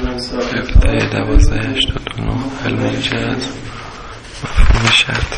17 1289 علم جهت مفهوم شرط.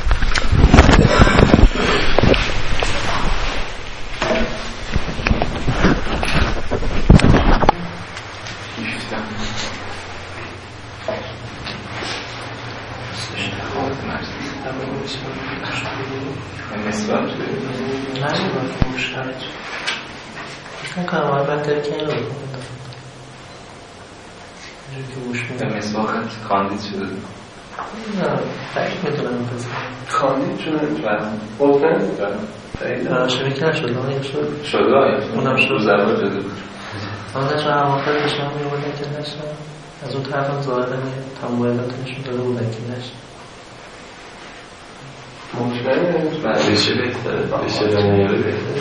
کاندید شده نه تایید میتونم بزنم کاندید شده قطعا شبکه نشده اونم شد زبان جده بود آن نشون اواخر بشم میبودن که نشن از اون طرف هم ظاهرا تمویلات نشون داده بودن که نشن مشکلی بشه بهتره بشه دنیاره بهتره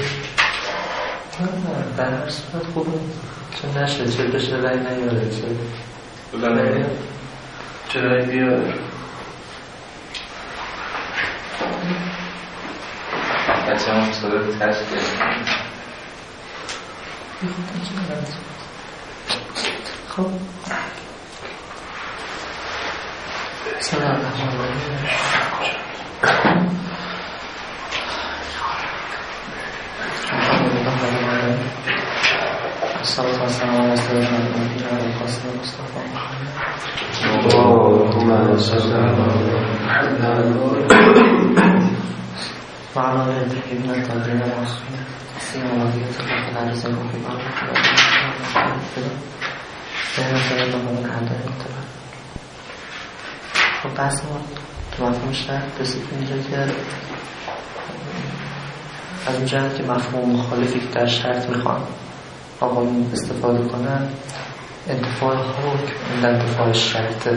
در هر صورت خوبه چه نشه چه بشه رای نیاره چه رای بیاره بچه هم صدق تشکیل خب سلام الصلاة والسلام على سيدنا محمد وعلى آله وصحبه اللهم صل على محمد وعلى آله الطيبين الطاهرين المعصومين سيما وصية الله رزقه في بعض بین سرد ممکن اعداد متبر. خب بحث ما تو مفهوم شرط رسید اینجا که از اون جهت که مفهوم مخالفی که در شرط میخوان آقایون استفاده کنن انتفاع حکم در انتفاع شرطه،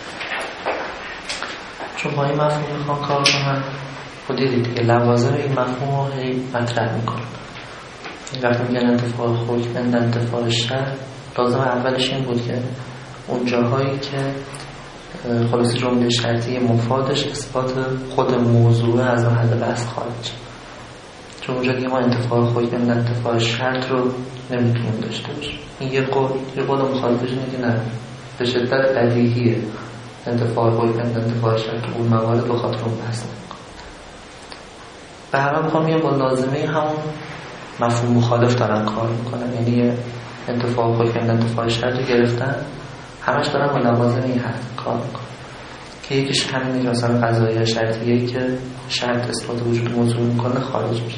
چون با این مفهوم میخوان کار کنن خود دیدید که لوازم این مفهوم رو هی مطرح میکنن. این وقتی میگن انتفاع حکم در انتفاع شرط لازم اولش این بود که اون جاهایی که خلاص جمله شرطی مفادش اثبات خود موضوع از محل بحث خارج، چون اونجا که ما انتفاع حکم در انتفاع شرط رو نمیتونیم داشته باشیم. این یه قول مخالفش اینه که نه، به شدت بدیهیه انتفاع حکم در انتفاع شرط اون موارد به خاطر اون بحث نمیکنه. به هر حال میخوام با لازمه همون مفهوم مخالف دارن کار میکنن، یعنی انتفاع حکم در انتفاع شرط رو گرفتن، همش دارن با لوازم این حد کار میکنن که یکیش همینه که مثلا قضایی شرطیه که شرط اثبات وجود موضوع میکنه خارج میشه.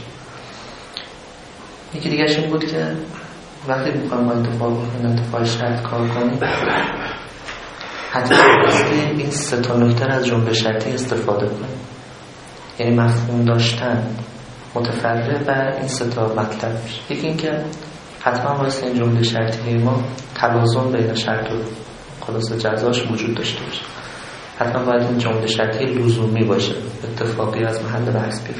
یکی دیگه‌ش این بود که وقتی میخوایم با انتفاع حکم در انتفاع شرط کار کنیم حتما این سه تا نکته از جمله شرطی استفاده کنیم، یعنی مفهوم داشتن متفرع بر این سه تا مطلب میشه. یکی این که حتما واسه این جمله شرطی ما توازن بین شرط و خلاص جزاش وجود داشته باشه. حتما باید این جمله شرطی لزومی باشه، اتفاقی از محل بحث بیرون.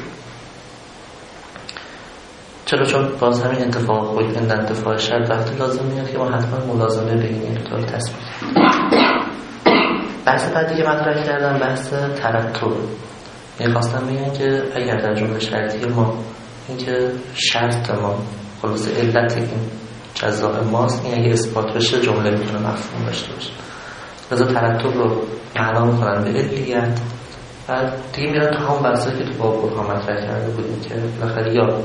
چرا؟ چون باز همین انتفاع حکم در انتفاع شرط وقتی لازم میاد که ما حتما ملازمه بین این دو تا رو تثبیت کنیم. بحث بعدی که مطرح کردم بحث ترتب. می‌خواستم بگم که اگر در جمله شرطی ما اینکه شرط ما خلاص علت این جزاء ماست، این اگه اثبات بشه جمله میتونه مفهوم داشته باشه. لذا ترتب رو معنا میکنن به علیت. بعد دیگه میرن تو همون بحثایی که تو باب برهان مطرح کرده بودیم که بالاخره یا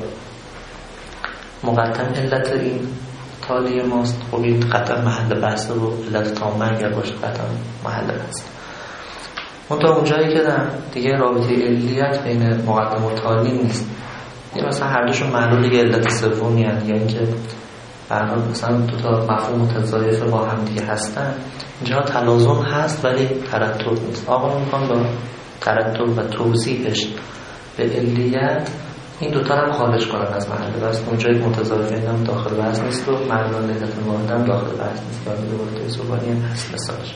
مقدم علت این تالی ماست، خب این قطعا محل بحث رو علت تامه اگر باشه قطعا محل بحث. منطقه اونجایی که دیگه رابطه علیت بین مقدم و تالی نیست، یه مثلا هر دوشون معلول یه علت سومی هست، یا اینکه برحال مثلا دو تا مفهوم متضایف با هم دیگه هستن، اینجا تلازم هست ولی ترتب نیست. آقا میخوان با ترتب و توضیحش به علیت این دوتا هم خارج کنن از محل بحث. اونجایی که متضایف این هم داخل بحث نیست و معلول علت واحد هم داخل بحث نیست، ولی دوباره زبانی هم هست مثالش.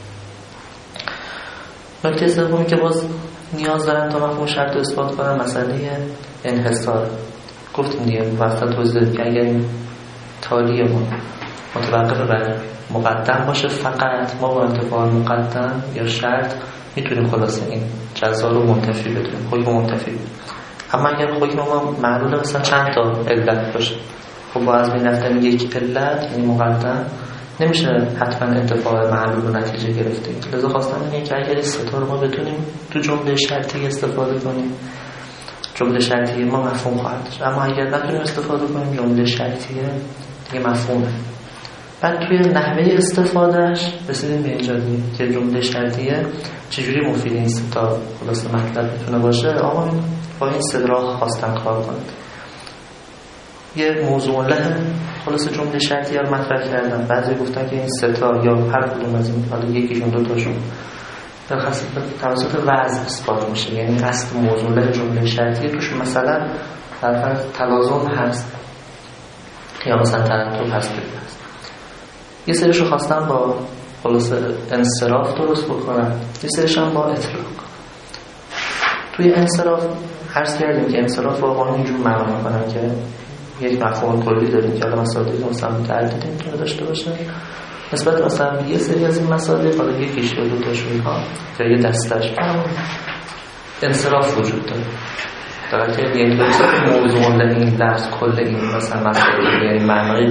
نکته سومی که باز نیاز دارن تا مفهوم شرط اثبات کنن مسئله انحصار. گفتیم دیگه وقتا توضیح که اگر این تالی ما متوقف بر مقدم باشه، فقط ما با انتفاع مقدم یا شرط میتونیم خلاصه این جزا رو منتفی بدونیم، حکم منتفی بدونیم. اما اگر حکم ما معلول مثلا چند تا علت باشه، خب با از بین رفتن یک علت یعنی مقدم نمیشه حتما انتفاع معلول و نتیجه گرفتیم. لذا خواستم اینه که اگر این ستا رو ما بتونیم تو جمله شرطی استفاده کنیم، جمله شرطی ما مفهوم خواهد داشت. اما اگر نتونیم استفاده کنیم جمله شرطیه دیگه مفهومه. بعد توی نحوه استفادهش رسیدیم به اینجا که جمله شرطیه چجوری مفید این ستا خلاصه مطلب میتونه باشه. آقا با این سه راه خواستن کار کنید. یه موضوع له خلاصه جمله شرطیه رو مطرح کردن. بعضی گفتن که این سه تا یا هر کدوم از این، حالا یکیشون دو تاشون درخواست توسط وضع اثبات میشه. یعنی اصل موضوع له جمله شرطیه توش مثلا در تلازم هست یا مثلا ترتب هست. یه سریشو خواستن با خلاصه انصراف درست بکنن، یه سریش هم با اطلاق. توی انصراف عرض کردیم که انصراف واقعا اینجور معنا میکنن که یک مفهوم کلی داریم که حالا مصادیق مثلا متعدد میتونه داشته باشه نسبت مثلا یه سری از این مصادیق، حالا یکیش یا دو تاشون ها یا یه دستش انصراف وجود داره. در که یعنی درست موضوع این لفظ کل این مثلا مصادیق یعنی معنای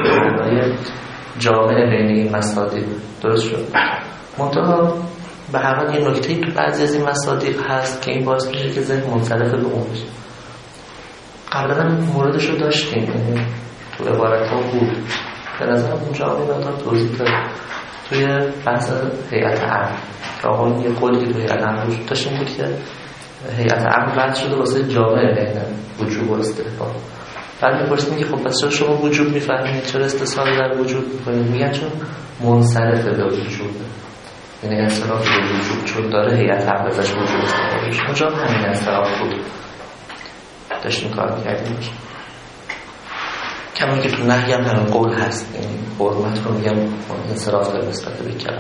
جامع بین این مصادیق درست شد. منتها به هر حال یه نکته‌ای تو بعضی از این مصادیق هست که این باعث میشه که ذهن منصرف به اون بشه. قبلا موردش رو داشتیم، یعنی تو عبارت‌ها بود. به نظرم اونجا هم این توضیح داد توی بحث هیئت عقل که آقا یه قولی که توی هیئت عقل وجود داشت این بود که هیئت عقل وضع شده واسه جامع بین وجوب و استحباب. بعد می‌پرسیم که خب پس چرا شما وجوب می‌فهمید، چرا استثناء در وجود می‌کنید؟ میگن چون منصرف به وجود، یعنی انصراف به وجود چون داره هیئت عقل ازش وجود استفاده میشه. اونجا همین انصراف بود داشتیم کار می‌کردیم. کما که تو نهی هم همین قول هست، یعنی حرمت رو میگم انصراف داره نسبت به کلام.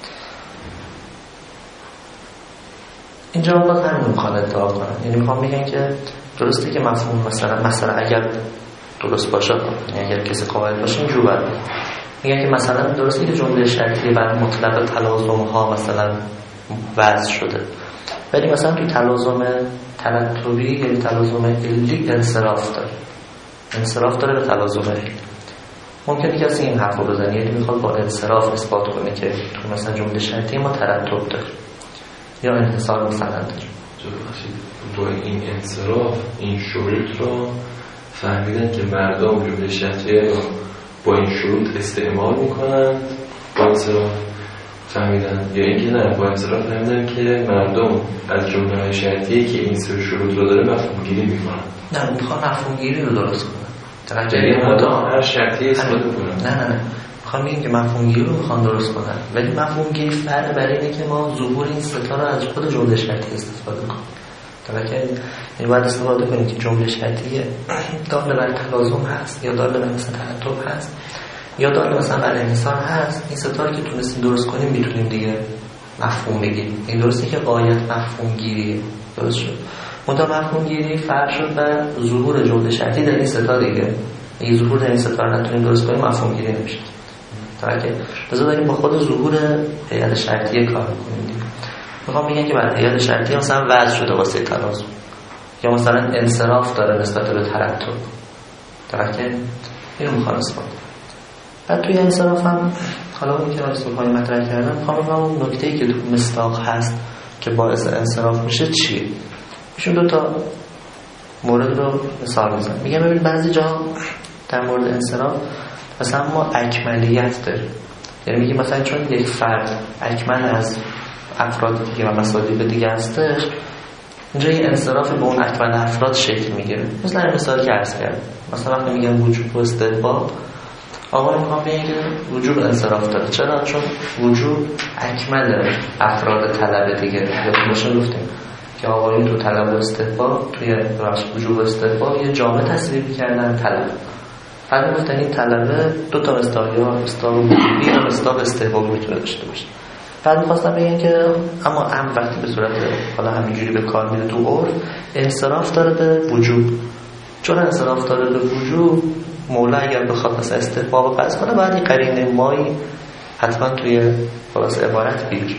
اینجا باز همین میخوان ادعا کنن، یعنی میخوان بگن که درسته که مفهوم مثلا اگر درست باشه، یعنی اگر کسی قائل باشه اینجور باید میگن که مثلا درسته که جمله شرطی بر مطلق تلازم ها مثلا وضع شده، ولی مثلا توی تلازم ترتبی یعنی تلازم علی انصراف داره، انصراف داره به تلازم علی. ممکنه کسی این حرف رو بزنه، یعنی میخواد با انصراف اثبات کنه که تو مثلا جمله شرطی ما ترتب داره یا انحصار مسند داره. با این انصراف این شروط رو فهمیدن که مردم جمله شرطیه رو با این شروط استعمال میکنن، با انصراف فهمیدن، یا اینکه نه با انصراف فهمیدن که مردم از جمله شرطیه که این سه شروط رو داره مفهوم گیری میکنن. نه میخوان مفهوم گیری رو درست کنن، یعنی مردم هر شرطی استفاده کنن. نه میخوان بگیم که مفهوم گیری رو میخوان درست کنن، ولی مفهوم گیری فرق برای اینه که ما ظهور این ستا رو از خود جمله شرطی استفاده کنیم. یعنی باید استفاده کنیم که جمله شرطی داله بر تلازم هست یا داله بر مثلا ترتب هست یا داله مثلا بر انحصار هست. این ستا رو که تونستیم درست کنیم میتونیم دیگه مفهوم بگیریم. این درسته که غایت مفهوم گیری درست شد، منتها مفهوم گیری فرق شد بر ظهور جمله شرطی در این ستا دیگه. اگه ظهور در این ستا رو نتونیم درست کنیم مفهوم گیری نمیشه. لذا داریم با خود ظهور هیئت شرطی کار کنیم دیگه. میخوام بگم که بعد هیئت شرطی مثلا وضع شده واسه تلازم یا مثلا انصراف داره نسبت به ترتب، درکه اینو میخوام اثبات. بعد توی انصراف هم حالا اون که سوالای مطرح کردم میخوام بگم اون نکته‌ای که تو مصداق هست که باعث انصراف میشه چیه. ایشون دو تا مورد رو مثال میزنم. میگم ببین بعضی جا در مورد انصراف مثلا ما اکمالیت داریم، یعنی میگیم مثلا چون یک فرد اکمل از افراد دیگه و مصادیق دیگه هستش، اینجا یه انصراف به اون اکمل افراد شکل میگیره. مثلا این مثال که عرض کردم، مثلا وقتی میگم وجوب و استحباب، آقا میخوام بگم که وجوب انصراف داره. چرا؟ چون وجوب اکمل افراد طلب دیگه. یادتون باشه گفتیم که آقایون تو طلب و استحباب، توی وجوب و استحباب یه جامعه تصویر کردن طلب. بعد گفتن این طلبه دو تا مصداق‌ها، مصداق وجوبی و مصداق استحبابی میتونه داشته باشه. بعد می‌خواستم بگم که اما وقتی به صورت حالا همینجوری به کار میره تو عرف، انصراف داره به وجوب. چون انصراف داره به وجوب، مولا اگر بخواد مثلا استحباب فرض کنه بعد این قرینه مایی حتما توی خلاص عبارت بیاره.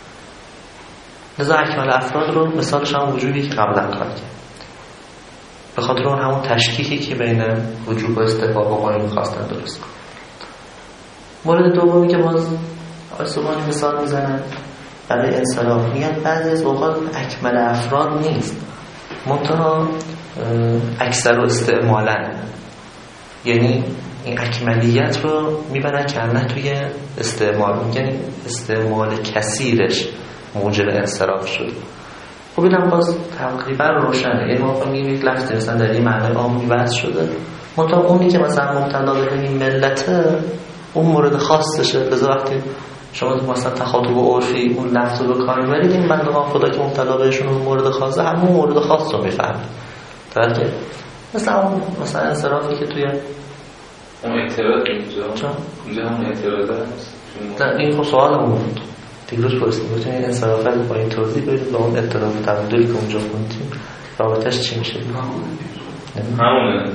لذا اکمل افراد رو مثالش هم وجوبی که قبلا کار کرد. به خاطر اون همون تشکیکی که بین وجوب و استحباب و قانون خواستن درست کن. مورد دومی که باز آیسوبانی مثال میزنن برای انصراف، میگن بعضی از اوقات اکمل افراد نیست، منتها اکثر و استعمالن، یعنی این اکملیت رو میبرن کنه توی استعمال، میگن استعمال کثیرش موجب انصراف شد. خب اینم باز تقریبا روشنه، یعنی ما میگیم یک لفظ مثلا در این معنی عامی وضع شده، منتها اونی که مثلا مبتلا به این ملته اون مورد خاصشه، لذا وقتی شما مثلا تخاطب عرفی اون لفظ رو به کار میبرید، این بندگان خدا که مبتلا بهشون اون مورد خاصه همون مورد خاص رو میفهمید. درسته؟ مثلا انصرافی که توی اون اعتراض اینجا همون اعتراض هست. نه این خب سوالمون بود دیگه روز پرسید بتونید انصرافت با این توضیح بدید و اون اعتراض تبدیلی که اونجا خوندیم رابطش چی میشه؟ همونه.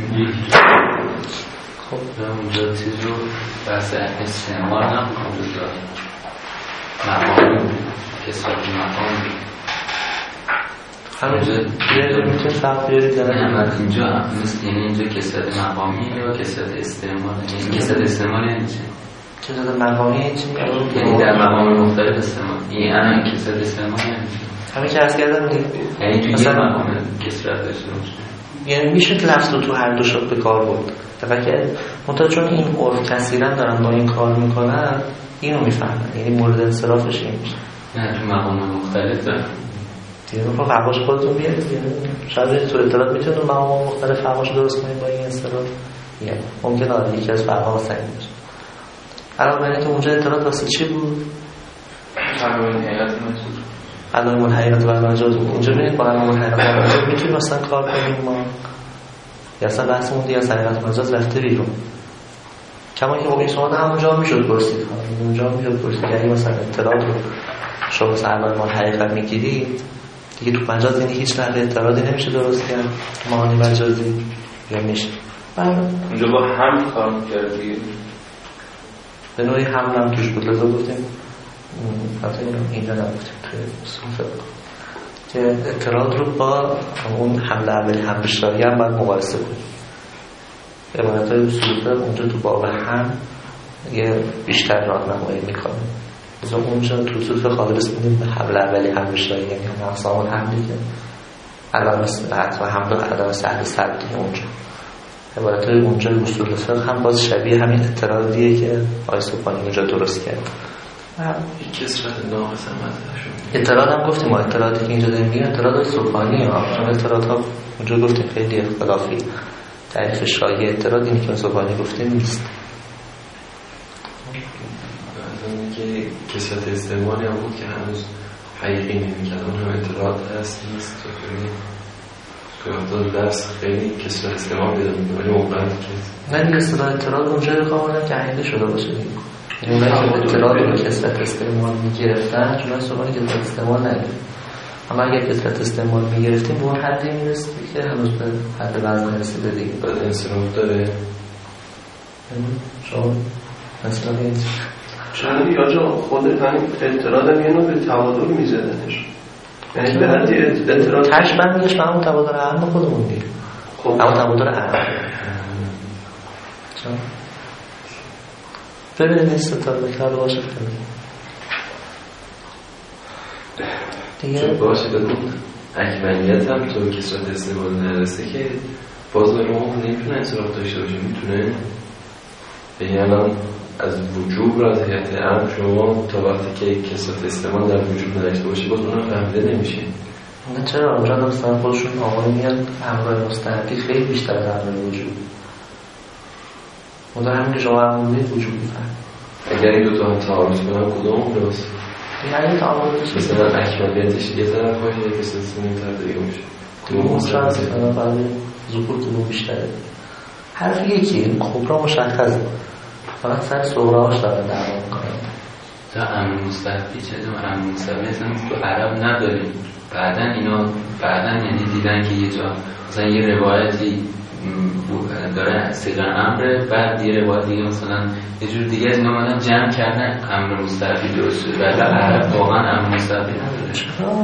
خب اونجا چیز رو بحث استعمال نمیکنم اونجا مقام کسرت مقام همونجا میتونید فرق بیارید نه اینجا مثل یعنی اینجا کسرت مقامی یا کسرت استعمال، یعنی کسرت استعمال یعنی چه؟ کسرت مقامی یعنی در مقام مختلف استعمال، یعنی الان کسرت استعمال یعنی همین که عرض کردم یعنی توی یه مقام کسرت داشته باشه، یعنی میشه لفظ رو تو هر دو شد به کار برد. تفکر منتها چون این عرف کثیرا دارن با این کار میکنن اینو میفهمن، یعنی مورد انصرافش این میشه. نه تو مقام مختلف دارن دیگه رو فقاش خودتون بیارید، شاید تو اطلاعات میتونید مقام مختلف فقاش درست کنید با این انصراف. یعنی ممکنه آره یکی از فرقا واسه این باشه. علاوه بر اینکه اونجا اطلاعات واسه چی بود؟ علائم حقیقت مجاز. علائم حقیقت و مجاز بود. اونجا ببینید با علائم حقیقت و مجاز میتونیم مثلا کار کنیم ما. یا اصلا بحثمون دیگه از حقیقت مجاز رفته بیرون. کما که این سوال همونجا میشد پرسید. اونجا میشد پرسید که اگه مثلا اطلاعات رو شما مثلا علائم حقیقت میگیرید دیگه تو مجاز یعنی هیچ نحوه اعتراضی نمیشه درست کرد معانی مجازی یا میشه. اونجا با هم کار کردی به نوعی هم توش بود، لذا گفتیم حتی اینجا نبودیم توی صفحه که اعتراض رو با اون حمله اولی هم بشتاری هم باید مقایسه کنیم. عبارت های صفحه اونجا تو باب هم یه بیشتر راهنمایی میکنه، لذا اونجا تو صفحه خالص میدیم به حمله اولی هم بشتاری، یعنی هم اقسام حملی که علامه حتما حمله و علامه سهل سبتی اونجا عبارت های اونجا اصول فقه هم باز شبیه همین اعتراضیه که آقای سبحانی اونجا درست کرد. کسرت ناقص هم شد. اعتراض هم گفتیم ما اعتراضی که اینجا داریم میگیم اعتراض های سبحانی ها، چون اعتراض ها اونجا گفتیم خیلی اختلافی، تعریف شایع اعتراض اینی که سبحانی گفتیم نیست. که کسرت استعمالی هم بود که هنوز حقیقی نمی‌کرد، اون هم اعتراض هست نیست که درس خیلی کسرت استعمال بیده میده، ولی موقعی که نه دیگه اصطلاح اعتراض اونجا رو کاملا که عقیده شده باشه دیگه، یعنی اونایی که اعتراض رو کسرت استعمال میگرفتن چون سبحانی کسرت استعمال نگرفت، اما اگر کسرت استعمال میگرفتیم به اون حدی میرسید که هنوز به حد وزن نرسیده دیگه. بعد انصراف داره شما مثلا این چند یا خود همین اعتراض هم یه نوع به تعادل میزدنش، یعنی به حدی اعتراض تش بندش به همون تبادل اهم خودمون دید، همون تبادل اهم چون ببینید نیست تا بکار باشه دیگه باشه بگم اکملیت هم تو کسرت استعمال نرسه که باز به روح نمیتونه انصراف داشته باشه، میتونه یعنی الان از وجوب را از حیات امر شما تا وقتی که کسرت استعمال در وجوب نداشته باشه باز اونم فهمیده نمیشه. نه چرا اونجا داستان خودشون آقای میاد امرای مستحقی خیلی بیشتر از امرای وجوب، اون همین که شما امرونید وجوب میفهم. اگر این دوتا هم تعارض کنن کدوم درست؟ یعنی تعارضش مثلا اکملیتش یه طرف باشه یه کسرت استعمال طرف دیگه باشه، کدوم شاید برای ظهور کدوم بیشتره. حرف یکی کبرا مشخصه، فقط سر صغراهاش داره دعوا میکنه. تا امر مستحبی چه امر مستحبی اصلا تو عرب نداریم، بعدن یعنی دیدن که یه جا مثلا یه روایتی داره صیغه امره، بعد یه روایت دیگه مثلا یه جور دیگه از اومدن جمع کردن امر مستحبی درست شده، بعد عرب واقعا امر مستحبی نداره.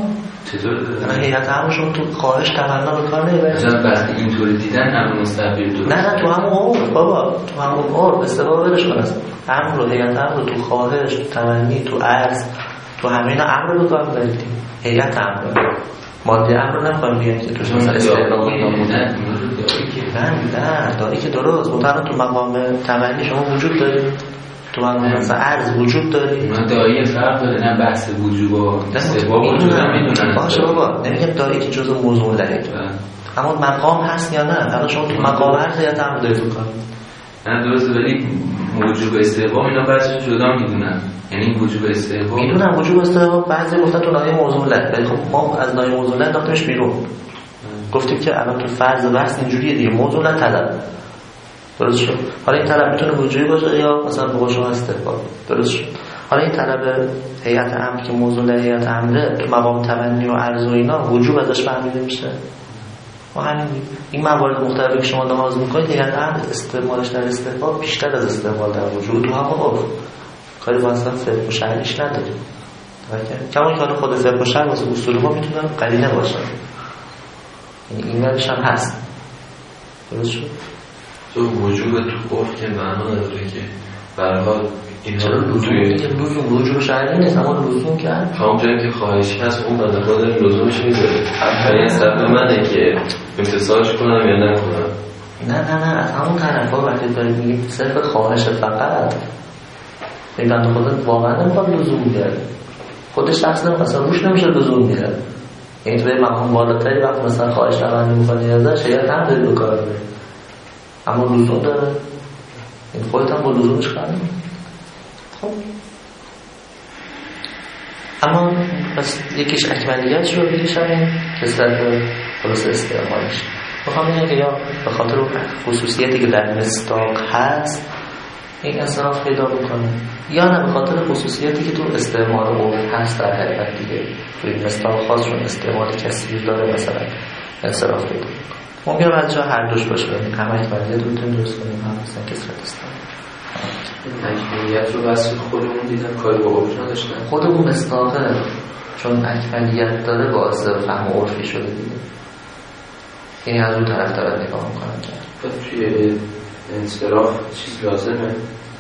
چطور من هیئت امرشون تو خواهش تمنا به کار نمیبرن. مثلا وقتی اینطوری دیدن امر مستقبل درست. نه تو همون عرف بابا، تو همون عرف استفاده ولش کن است. امر رو هیئت امر تو خواهش، تو تمنی، تو عرض، تو همین امر به کار ببرید. هیئت امر ماده امر رو نمیخوایم بیان که توش مثلا استعلاقی نه داری که درست مطمئن تو مقام تمنی شما وجود داری، تو مقام مثلا عرض وجود داری. من دایی فرق داره، نه بحث وجوب و استحباب رو جدا میدونن. باشه بابا نمیگم دایی که جزء موضوع داره، اما مقام هست یا نه؟ الان شما تو مقام عرض یا امر دارید میکنید. نه درسته، ولی وجوب استحباب اینا بحثش جدا میدونن. یعنی وجوب استحباب میدونم وجوب استحباب بعضی گفتن تو ناحیه موضوعیت، ولی خب ما از ناحیه موضوعیت انداختیمش بیرون. گفتیم که الان تو فرض بحث اینجوریه دیگه، موضوعیت طلب. درست شد. حالا این طلب میتونه وجوبی باشه یا مثلا به قول شما استحباب. درست شد. حالا این طلب هیئت امر که موضوع هیئت امره تو مقام تمنی و عرض و اینا وجوب ازش فهمیده میشه. و همین این موارد مختلفی که شما لحاظ میکنید هیئت امر استعمالش در استحباب بیشتر از استعمال در وجود تو همون عرف. کاری با اصلا فقه و شرعیش نداریم. کما اینکه خود فقه و شرع واسه اصول ما میتونن قرینه باشن. یعنی این ورش هم هست. درست شد؟ تو وجوب تو عرف که معنا نداره که برای حال اینها لزوم وجوب شرعی نیست، اما لزوم که همون جایی که خواهشی هست اون بنده خدا لزومش میذاره. این سبب منه که امتصالش کنم یا نکنم. نه از همون طرف ها وقتی دارید میگید صرف خواهش فقط این بنده خدا واقعا نمیخواد لزوم بیاره، خودش شخص مثلا روش نمیشه لزوم بیاره. یعنی توی مقام بالاتری وقت مثلا خواهش تمنی میکنی ازش شاید هم داری بکار بره، اما لزوم داره. این خودت هم با لزومش کنی. خب اما بس یکیش اکمالیت رو یکیش همین کسرت خلاص استعمالش. بخوام اینه که یا به خاطر خصوصیتی که در مصداق هست این انصراف پیدا بکنه، یا نه به خاطر خصوصیتی که تو استعمال عرف هست در حقیقت دیگه توی مصداق خاصشون استعمال کثیر داره مثلا انصراف پیدا بکنه. ممکنه بعد جا هر دوش باشه، یعنی هم اکمالیت رو درست کنیم هم مثلا کسرت استعمال. اکمالیت رو وصف خودمون دیدن کاری با عرف نداشتن. خودمون مصداقه چون اکمالیت داره باعث فهم عرفی شده دیگه، یعنی از اون طرف دارد نگاه میکنن کرد. توی انصراف چیز لازمه،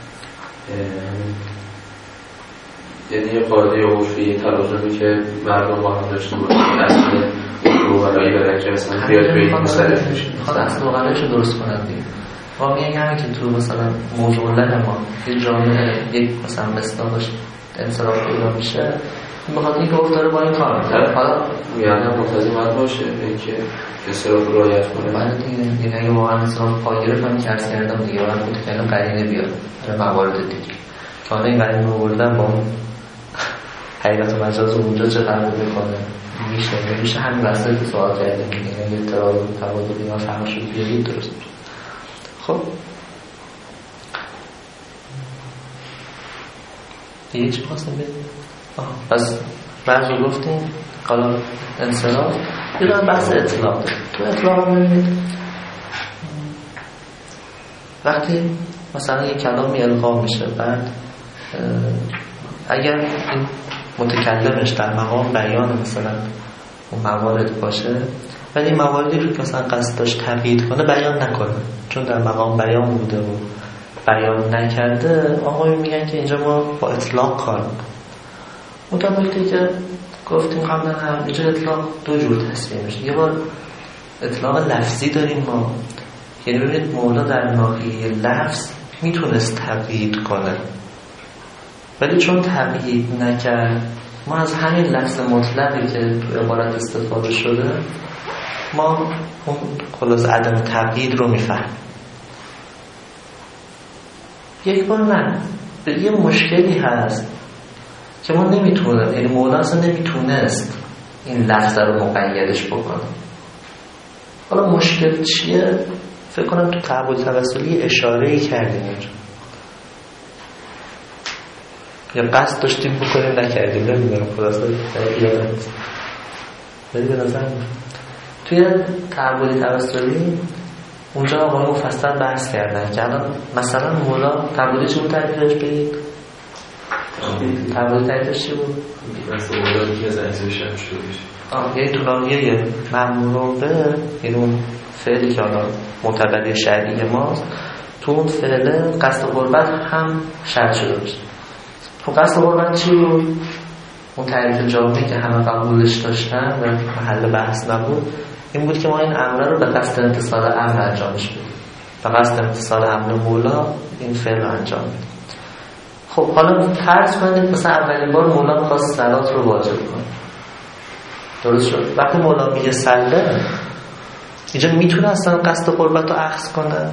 یعنی یه قاعده عرفی تلازمی که مردم با هم داشته باشن اصل روغلایی برکه اصلا بیاد به این مصرف میشه. اصل روغلاییشو درست کنن دیگه. ما میگن همین که تو مثلا موضوع لن ما یه جامعه یک مثلا مصداقش انصراف پیدا میشه بخاطر اینکه عرف داره با این کار میکنه. حالا یعنی منتظر باید باشه اینکه انصراف رو رعایت کنه. بعد دیگه یعنی اگه واقعا انصراف پا گرفت من که عرض کردم دیگه باید خود کردم قرینه بیاد برای موارد دیگه که حالا این قرینه رو بردن با حقیقت و مجاز اونجا چه فرق میکنه میشه همین وسط سوال کردیم دیگه اگه اضطراب و تبادلی ما فهم شد بیارید درست میشه. خب دیگه چی خواستم بگیم؟ پس بعض رو گفتیم حالا انصراف یه بحث اطلاق داریم. تو اطلاق ببینید وقتی مثلا یه کلامی القا میشه بعد اگر این متکلمش در مقام بیان مثلا اون موارد باشه ولی این مواردی رو که مثلا قصد داشت تقیید کنه بیان نکنه چون در مقام بیان بوده و بیان نکرده آقای میگن که اینجا ما با اطلاق کار میکنیم. مطابقی که گفتیم قبلا هم اینجا اطلاق دو جور تصمیم میشه. یه بار اطلاق لفظی داریم ما، یعنی ببینید مولا در ناحیه لفظ میتونست تقیید کنه ولی چون تقیید نکرد ما از همین لفظ مطلقی که تو عبارت استفاده شده ما اون خلاص عدم تقیید رو میفهمیم. یک بار نه یه مشکلی هست که ما نمیتونه، یعنی مولا اصلا نمیتونست این لفظ رو مقیدش بکنه. حالا مشکل چیه؟ فکر کنم تو تعبیر توسلی اشاره‌ای کردیم اینجا یا قصد داشتیم بکنیم نکردیم نمیدونم خلاصه یادم نیست ولی به نظر توی تعبیر توسلی اونجا آقای مفصل بحث کردن که الان مثلا مولا تعبیرش رو تعبیرش بگید تعبیر تاییدش چی بود؟ مثلا اولادی از عزیز شب شده بشه یه طولانیه ممروبه، این اون فعلی که حالا معتبری شرعی ماست، تو اون فعله قصد قربت هم شرط شده باشه. تو قصد قربت چی بود؟ اون تعریف جامعی که همه قبولش داشتن و محل بحث نبود این بود که ما این امر رو به قصد امتصال امر انجامش بدیم، به قصد امتصال امر مولا این فعل رو انجام بدیم. خب حالا فرض کنید مثلا اولین بار مولا می‌خواست صلات رو واجب کنه، درست شد؟ وقتی مولا میگه صله، اینجا میتونه اصلا قصد قربت رو اخذ کنه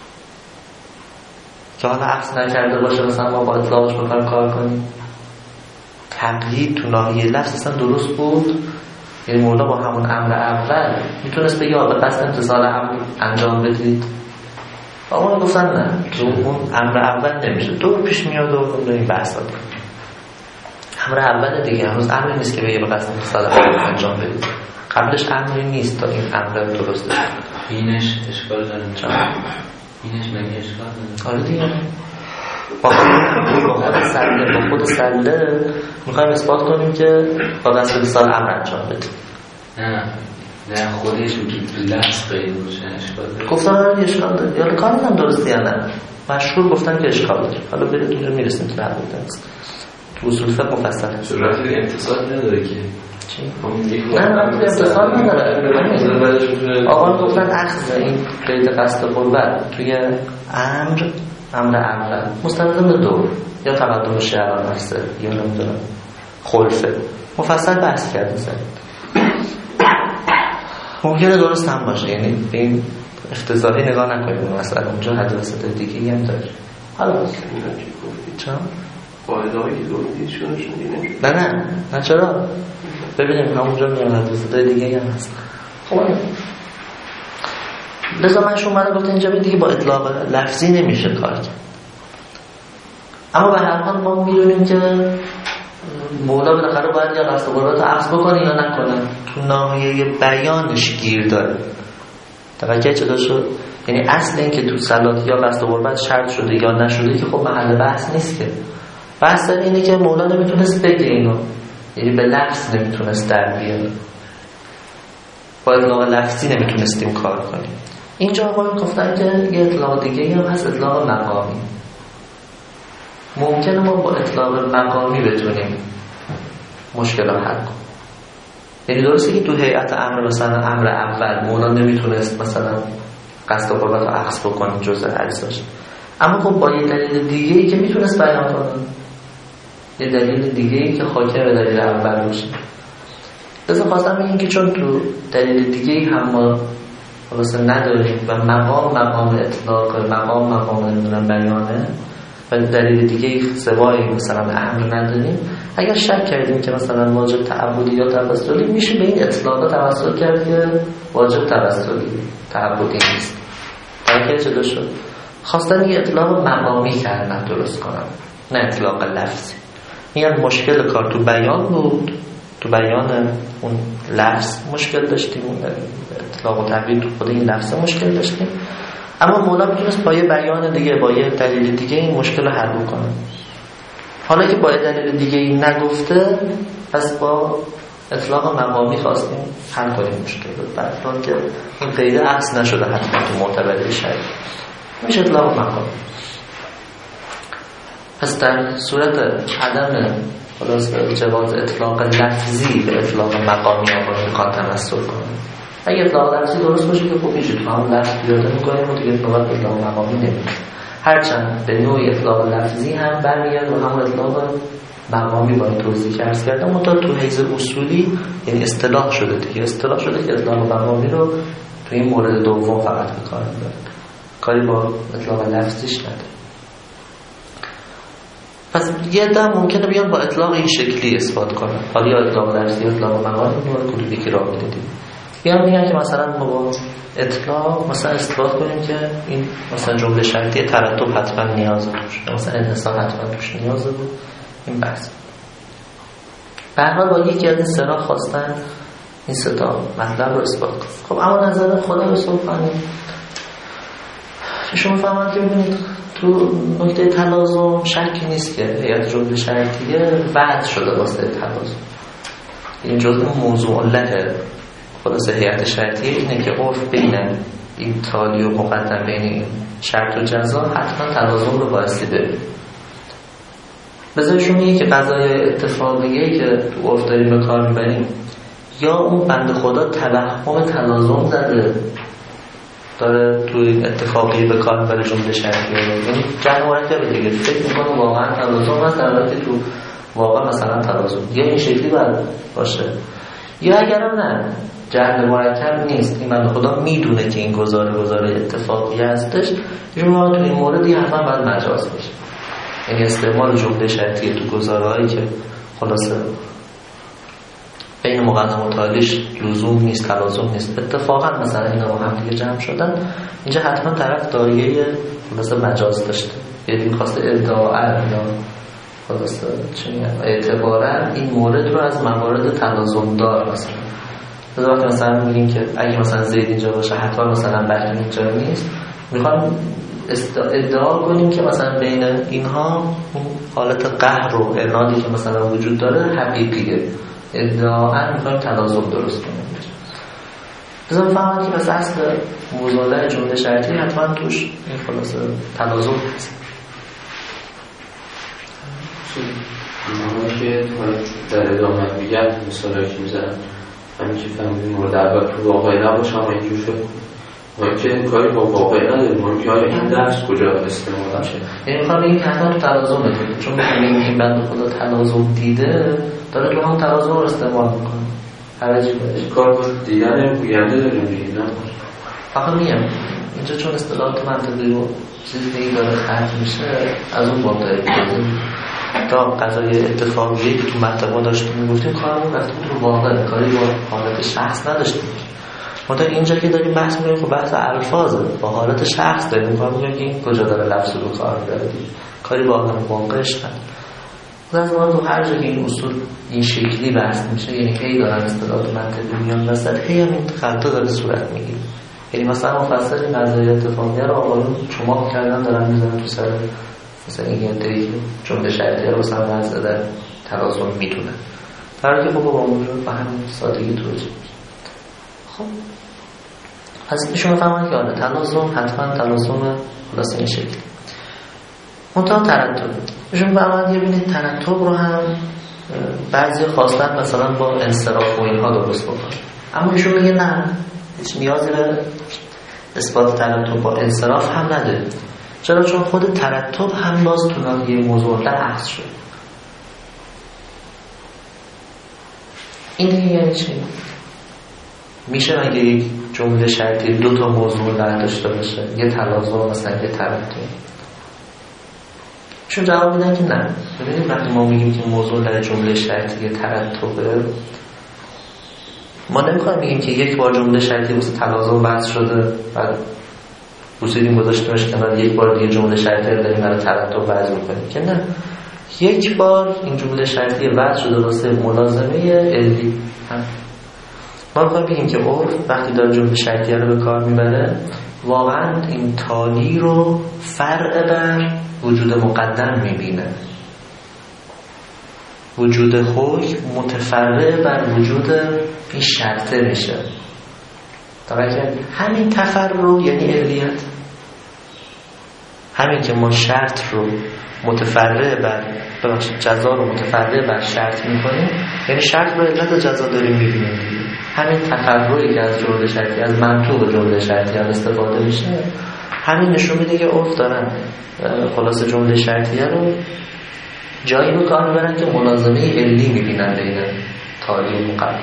که حالا اخذ نکرده باشه مثلا ما با اطلاقش بکنم کار کنیم؟ تقیید تو ناحیه لفظ اصلا درست بود؟ یعنی مولا با همون امر اول میتونست بگه به قصد امتصال امر انجام بدید؟ اما گفتن نه، تو اون امر اول نمیشه، دور پیش میاد و به این بحث داد. امر اول دیگه هنوز امری نیست که بگه به قصد امتصال امر انجام بدید، قبلش امری نیست تا این امر درست داره. اینش اشکال داره چرا؟ اینش مگه اشکال داره؟ آره دیگه با خود سله میخوایم اثبات کنیم که با قصد امتصال امر انجام بدید. نه خودش که لفظ قید باشه اشکال داره. گفتن آره اشکال داره، یا کاری هم درسته یا نه؟ مشهور گفتن که اشکال داره. حالا برید اونجا میرسیم که نبودن تو اصول فقه مفصله. صورت امتصال نداره که چی؟ نه امتصال نداره. آقا گفتن اخذ این قید قصد قربت توی امر اول مستند به دو یا تقدم شعر نفسه یا نمیدونم خلفه مفصل بحث کرده زدید. ممکنه درست هم باشه، یعنی به این افتضاحی نگاه نکنیم مثلا اونجا حدیث دیگه هم داره. حالا چرا؟ قاعده‌ای که گفتید شونشون دیگه نه چرا؟ ببینیم همونجا میان حدیث دیگه هم هست. خب لذا من شما رو گفت اینجا دیگه با اطلاق لفظی نمیشه کار کرد. اما به هر حال ما میدونیم که مولا بالاخره باید یا قصد قربت رو اخذ بکنه یا نکنه، تو ناحیه بیانش گیر داره. توجه چطور شد؟ یعنی اصل این که تو صلات یا قصد قربت شرط شده یا نشده که خب محل بحث نیست که. بحث اینه که مولا نمیتونست بگه اینو، یعنی به لفظ نمیتونست در بیاره، با اطلاق لفظی نمیتونستیم کار کنیم. اینجا آقایون گفتن که یه اطلاق دیگه هم هست، اطلاق مقامی. ممکنه ما با اطلاق مقامی بتونیم مشکل رو حل کنیم. یعنی درسته که تو هیئت امر مثلا امر اول مولا نمیتونست مثلا قصد قربت رو اخذ بکنه جزء عرضش، اما خب با یه دلیل دیگه‌ای که میتونست بیان کنه، یه دلیل دیگه‌ای که حاکم به دلیل اول باشه. لذا خواستم بگیم که چون تو دلیل دیگه‌ای هم ما خلاصه نداریم و مقام اطلاق، مقام نمیدونم بیانه و دلیل دیگه‌ای سوای مثلا امر نداریم، اگر شک کردیم که مثلا واجب تعبدی یا توسلی، میشه به این اطلاق توسل کرد که واجب توسلی تعبدی نیست. درکه چطور شد؟ خواستم یه اطلاق مقامی کردن درست کنم، نه اطلاق لفظی. میگن مشکل کار تو بیان بود، تو بیان اون لفظ مشکل داشتیم، اون اطلاق و تعبیر تو خود این لفظ مشکل داشتیم، اما مولا میتونست با یه بیان دیگه، با یه دلیل دیگه این مشکل رو حل کنه. حالا که با یه دلیل دیگه این نگفته، پس با اطلاق مقامی خواستیم حل کنیم مشکل رو، بعد که این قیده عکس نشده حتما تو معتبری شرعی میشه اطلاق مقامی. پس در صورت عدم جواز اطلاق لفظی به اطلاق مقامی آقا میخواد تمثل کنه. اگه اطلاق لفظی درست باشه که خوب میشه تو همون لفظ بیاده میکنیم و دیگه اطلاق مقامی نمیشه. هرچند به نوعی اطلاق لفظی هم برمیگرد و همون اطلاق مقامی با این توضیح که عرض کردم، منتها تو حیز اصولی یعنی اصطلاح شده دیگه، اصطلاح شده که اطلاق مقامی رو تو این مورد دوم فقط به کار میبره، کاری با اطلاق لفظیش نداره. پس یه عده ممکنه بیان با اطلاق این شکلی اثبات کنن، حالا یا اطلاق لفظی یا اطلاق مقامی رو کلی که راه میدادیم. بیان میگن که مثلا با اطلاق مثلا اثبات کنیم که این مثلا جمله شرطی ترتب حتما نیازه توش، مثلا انحصار حتما توش نیازه بود. این بحث به هر حال با یکی از این سرا خواستن این ستا مطلب رو اثبات کنیم. خب اما نظر خدا رو صحبت کنیم. شما فهمید که ببینید تو نکته تلازم شکی نیست که هیئت جمله شرطیه وعد شده واسه تلازم. این جزء موضوع علت خلاصه هیئت شرطیه اینه که عرف بین این تالی و مقدم بین این شرط و جزا حتما تلازم رو بایستی ببین. بذار شما میگه که قضای اتفاقیه که تو عرف داریم به کار میبریم یا اون بنده خدا توهم تلازم زده داره توی اتفاقی به کار میبره جمله شرطیه، یعنی جمع مرکبه دیگه، فکر میکنه واقعا تلازم هست در حالی که تو واقعا مثلا تلازم یا این شکلی باید باشه، یا اگرم نه جهل مرکب نیست، این بنده خدا میدونه که این گزاره اتفاقی هستش، شما تو این مورد حتما باید مجاز باشه. یعنی استعمال جمله شرطیه تو گزاره‌هایی که خلاصه بین مقدم و تالیش لزوم نیست، تلازم نیست، اتفاقا مثلا اینا با هم دیگه جمع شدن، اینجا حتما طرف دایره خلاصه مجاز داشته، یعنی می‌خواسته ادعا یا خلاصه چی میگن اعتبارا این مورد رو از موارد تلازم دار مثلا وقتی مثلا میگیم که اگه مثلا زید اینجا باشه حتما مثلا بکر اینجا نیست، میخوام ادعا کنیم که مثلا بین اینها حالت قهر و عنادی که مثلا وجود داره حقیقیه، ادعا میخوایم تلازم درست کنیم. بذار فهمید که بس اصل موضوع جمله شرطی حتما توش این خلاصه تلازم هست. اما که در ادامه میگم مثالی که میزنم همین که فهمیدیم مورد اول تو واقعی نباشه اما اینجور شد ما که کاری با واقعی نداریم، ما که این درس کجا استعمال میشه، یعنی میخوام بگیم که حتما تو تلازم بده، چون میگیم این بنده خدا تلازم دیده داره تو هم تلازم رو استعمال میکنه، حرجی باشه کار با دیدن گوینده داریم دیگه. نه آخه میگم اینجا چون اصطلاحات منطقی و چیزی دیگه داره خرج میشه از اون باب داره تا قضای اتفاقیه که تو منطقه داشتیم میگفتیم کارمون رفتیم تو واقع کاری با حالت شخص نداشتیم. منطقه اینجا که داریم بحث میکنیم خب بحث الفاظه، با حالت شخص داریم میگیم که این کجا داره لفظ رو کار میبره، کاری با هم واقعش نداره. از ما تو هر جا که این اصول این شکلی بحث میشه یعنی هی دارن اصطلاحات منطقی میان وسط، هی هم این خلطه داره صورت میگیره. یعنی مثلا مفصل این قضای اتفاقیه رو آقایون چماق کردن دارن میزنن تو سر مثلا این دری جمله شرطیه رو مثلا وضع در تلازم میدونن، در حالی که خب با موجود به همین سادگی توجیه. خب از شما فهمید که آره تلازم حتما تلازم خلاص این شکلی منتها ترتب شما فهمید یه بینید ترتب رو هم بعضی خواستن مثلا با انصراف و اینها درست بکنن، اما ایشون میگه نه هیچ نیازی به اثبات ترتب با انصراف هم نداره. چرا؟ چون خود ترتب هم باز تو ناحیه موضوع لحظ شد. این یعنی چی؟ میشه مگه یک جمله شرطی دو تا موضوع لحظ داشته باشه، یه تلازم مثلا یه ترتب؟ چون جواب میدن که نه. ببینید وقتی ما میگیم که موضوع در جمله شرطی یه ترتبه، ما نمیخوایم بگیم که یک بار جمله شرطی واسه تلازم بحث شده بعد بوسیدیم گذاشتیمش کنار یک بار دیگه جمله شرطی رو داریم برای ترتب وضع میکنیم، که نه، یک بار این جمله شرطی وضع شده واسه ملازمه علی. ما میخوایم بگیم که عرف وقتی داره جمله شرطی رو به کار میبره واقعا این تالی رو فرع بر وجود مقدم میبینه، وجود حکم متفرع بر وجود این شرطه میشه. توجه همین تفرع یعنی علیت، همین که ما شرط رو متفرع بر جزا رو متفرع بر شرط میکنیم یعنی شرط رو علت جزا داریم میبینیم دیگه. همین تفرعی که از جمله شرطی از منطوق جمله شرطی هم استفاده میشه همین نشون میده که عرف دارن خلاص جمله شرطیه رو جایی به کار میبرن که ملازمه علی میبینن بین تالی و مقدم.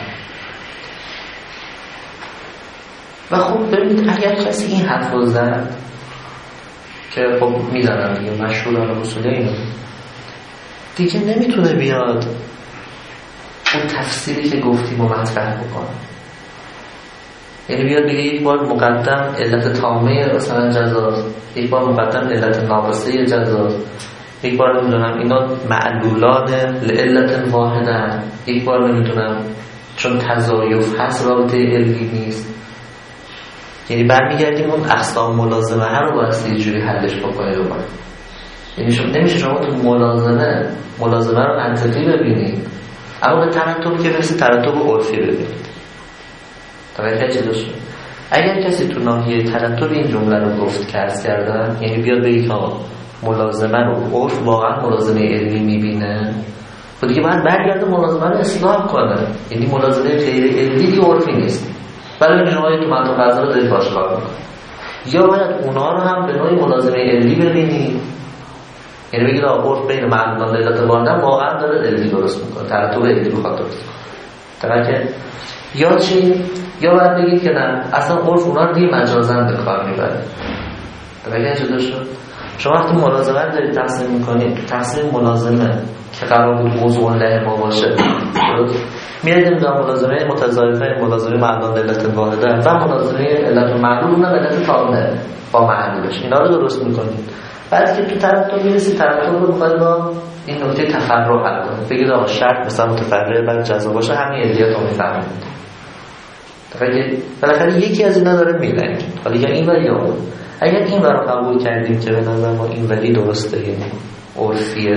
و خب ببینید اگر کسی این حرف رو زد که خب میزنن دیگه مشهوران و اصوله اینو دیگه نمیتونه بیاد اون تفسیری که گفتیم و مطرح بکنه، یعنی بیاد بگه یک بار مقدم علت تامه مثلا جزاست، یک بار مقدم علت ناقصه جزاست، یک بار نمیدونم اینا معلولان لعلت واحده، یک بار نمیدونم چون تضایف هست رابطه علمی نیست. یعنی برمیگردیم اون اقسام ملازمه ها رو باید یه جوری حلش بکنید رو باید. یعنی نمیشه شما تو ملازمه رو منطقی ببینید اما به ترتب که برسید ترتب عرفی ببینید. توجه چیزش اگر کسی تو ناحیه ترتب این جمله رو گفت که عرض کردن، یعنی بیاد بگه که ملازمه رو عرف واقعا ملازمه علمی میبینه، خب دیگه باید برگرده ملازمه رو اصلاح کنه. یعنی ملازمه غیر علمی دیگه عرفی نیست، ولی شما تو منطقه قضا رو دارید باش کار میکنید. یا باید اونا رو هم به نوعی ملازمه علمی ببینید، یعنی بگید عرف بین معلولان دلالت واردن واقعا داره علمی درست میکنه، ترتب علمی بخواد درست کنه. یا چی؟ یا باید بگید که نه اصلا عرف اونا رو دیگه مجازاً به کار میبره. بگید چه شد؟ شما وقتی ملازمه دارید تقسیم میکنید، تقسیم ملازمه که قرار بود موضوع له ما باشه میادیم در ملازمه متضاعفه، ملازمه معلولان علت واحده و ملازمه علت معلول اونم علت تامه با معلولش، اینا رو درست میکنید. بعد که تو ترتب میرسید، ترتب رو میخواید با این نکته تفرع حل کنید. بگید آقا شرط مثلا متفرع برای جزا باشه همین علیت رو میفهمید. بالاخره یکی از اینا داره میلنگه، حالا یا این ولی یا اون. اگر این رو قبول کردیم که به نظر ما این ولی درسته، یعنی عرفیه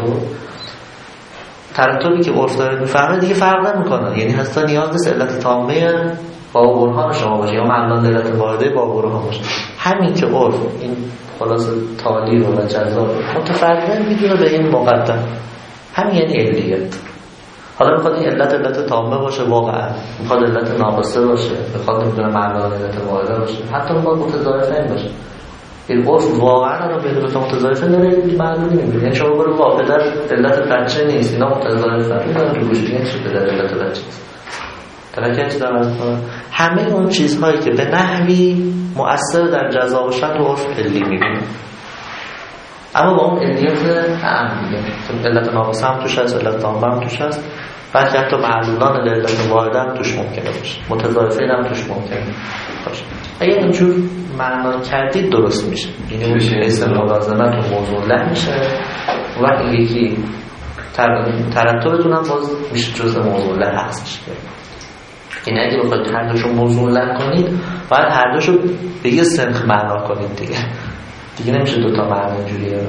ترتبی که عرف داره میفهمه دیگه فرق نمیکنه، یعنی حتی نیاز نیست علت تامه با برهان شما باشه یا معلولان علت واحده با برهان باشه. همین که عرف این خلاص تالی رو و جزا رو متفرقه میدونه به این مقدم، همین یعنی علیت. حالا میخواد این علت تامه باشه، واقعا میخواد علت ناقصه باشه، میخواد نمیدونه معلولان علت واحده باشه، حتی میخواد متضاعفه باشه. این عرف واقعا رو به علت متضاعفه داره معلوم نمیشه. یعنی شما برو واقعا علت بچه نیست، اینا متضاعفه میدونن تو گوش دیگه چی به علت بچه نیست. ترکیب دارن همه اون چیزهایی که به نحوی مؤثر در جزا باشن رو عرف علی میبینه، اما با اون علیت اعم دیگه، علت ناقصه هم توش هست، علت تامه هم توش هست، بعد حتی معلولان علت واحده هم توش ممکنه باشه، متضاعفه هم توش ممکنه باشه. اگر اینجور معنا کردید درست میشه، یعنی اون اسم ملازمه تو موضوع له میشه و این یکی ترتبتون هم باز میشه جزء موضوع له هستش. یعنی اگه بخواید هر دوشو موضوع له کنید باید هر دوشو به یه سنخ معنا کنید دیگه نمیشه دوتا معنا اینجوریه.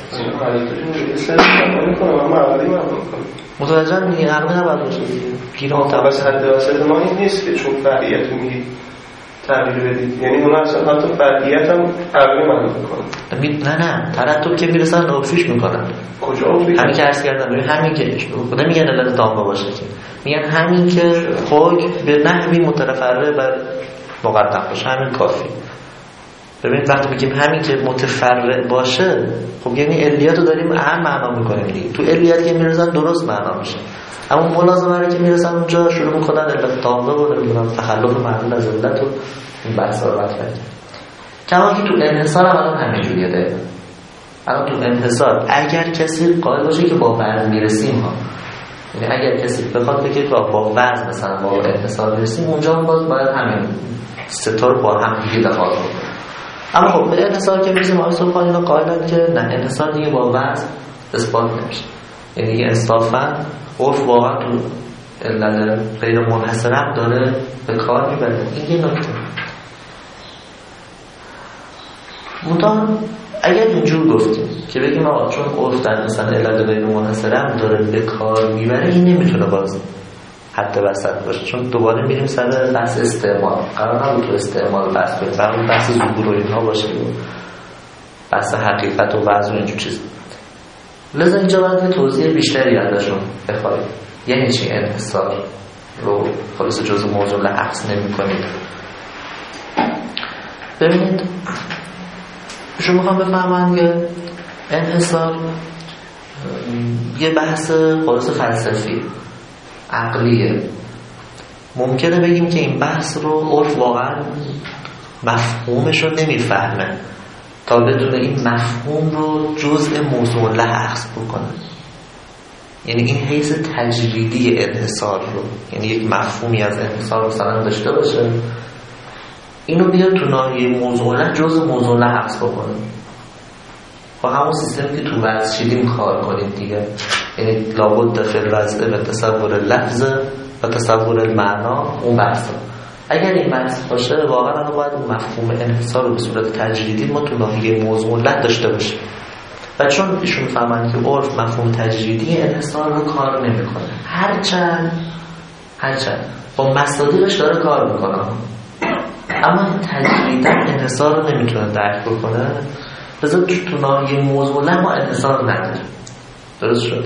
متوجه میگه عقلی نباید باشه دیگه بس حد واسط ما این نیست که چون فرعیت میگی تغییر بدید، یعنی اون اصلا حتی فرعیت هم عقلی معنا میکنه. نه ترتب که میرسن عرفیش میکنن. کجا عرفیش؟ همین که عرض کردم، همین که خدا میگن علت تامه باشه که میگن همین که حکم به نحوی متفرع بر مقدم باشه همین کافی. ببینید وقتی میگیم همین که متفرع باشه، خب یعنی علیت رو داریم اهم معنا میکنیم دیگه. تو علیت که میرسن درست معنا میشه، اما ملازمه رو که میرسن اونجا شروع میکنن علت تامه و نمیدونم تخلف معلول از علت و این بحثا رو مطرح کردن. کما که تو انحصار هم همینجوریه داره. الان تو انحصار اگر کسی قائل باشه که با وزن میرسیم ها، یعنی اگر کسی بخواد بگه با وزن مثلا با انحصار میرسیم، اونجا هم باز باید همین ستا رو با هم دیگه لحاظ کنیم. اما خب به انحصار که میرسیم آقای صبحان اینا قائلن که نه انحصار دیگه با وزن اثبات نمیشه، یعنی دیگه انصافا عرف واقعا تو علت غیر منحصر هم داره به کار میبره. این یه نکته. مطمئن اگر اینجور گفتیم که بگیم آقا چون عرف در مثلا علت غیر منحصر هم داره به کار میبره، این نمیتونه باز حد وسط باشه، چون دوباره میریم سر بحث استعمال. قرار نبود تو استعمال بحث کنیم، قرار بحث ظهور و اینها باشه و بحث حقیقت و بعض اینجور چیز. لذا اینجا باید توضیح بیشتری ازشون بخواهیم. یعنی چی انحصار رو خلاص جزء موضوع لحظ نمی کنید. ببینید شما میخوام بفهمم که انحصار یه بحث خلاص فلسفی عقلیه. ممکنه بگیم که این بحث رو عرف واقعا مفهومش رو نمیفهمه تا بتونه این مفهوم رو جزء موضوع لحظ بکنه. یعنی این حیث تجریدی انحصار رو، یعنی یک مفهومی از انحصار رو مثلا داشته باشه، اینو بیاد تو ناحیه موضوع له جزء موضوع لحظ بکنه. با همون سیستمی که تو وضع شیدیم کار کنید دیگه. یعنی لابد فی الوضع به تصور لفظ و تصور المعنا اون بحث. اگر این بحث باشه واقعا باید اون مفهوم انحصار رو به صورت تجریدی ما تو ناحیه موضوع داشته باشیم. و چون ایشون می‌فهمن که عرف مفهوم تجریدی انحصار رو کار نمی‌کنه، هرچند با مصادیقش داره کار می‌کنه، اما تجریداً انحصار رو نمی‌تونه درک بکنه. بذار تو ناحیه موضوع ما انحصار نداره. درست شد؟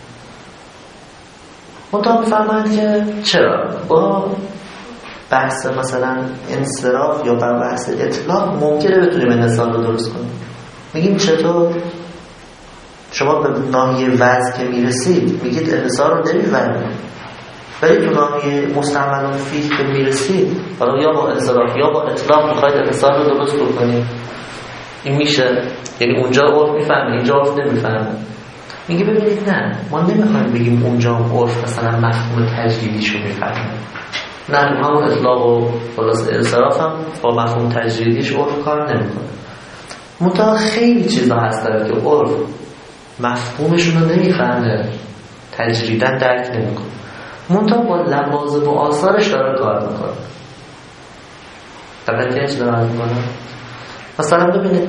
منتها می‌فهمن که چرا با بحث مثلا انصراف یا بحث اطلاق ممکنه بتونیم انحصار رو درست کنیم. میگیم چطور؟ شما به ناحیه وضع که میرسید میگید انحصار رو نمی‌فهمید، ولی تو ناحیه مستعمل فیه که میرسید حالا یا با انصراف یا با اطلاق میخواید انحصار رو درست بکنید. این میشه؟ یعنی اونجا عرف میفهمه اینجا عرف نمیفهمه. میگه ببینید نه، ما نمیخوایم بگیم اونجا عرف مثلا مفهوم تجریدیشو میفهمه، نه تو همون اطلاق و خلاص انصراف هم با مفهوم تجریدیش عرف کار نمیکنه. منتها خیلی چیزا هست داره که عرف مفهومشون رو نمیفهمه، تجریداً درک نمیکنه، منتها با لوازم و آثارش داره کار میکنه. دقیقا که چی داره میکنه؟ مثلا ببینید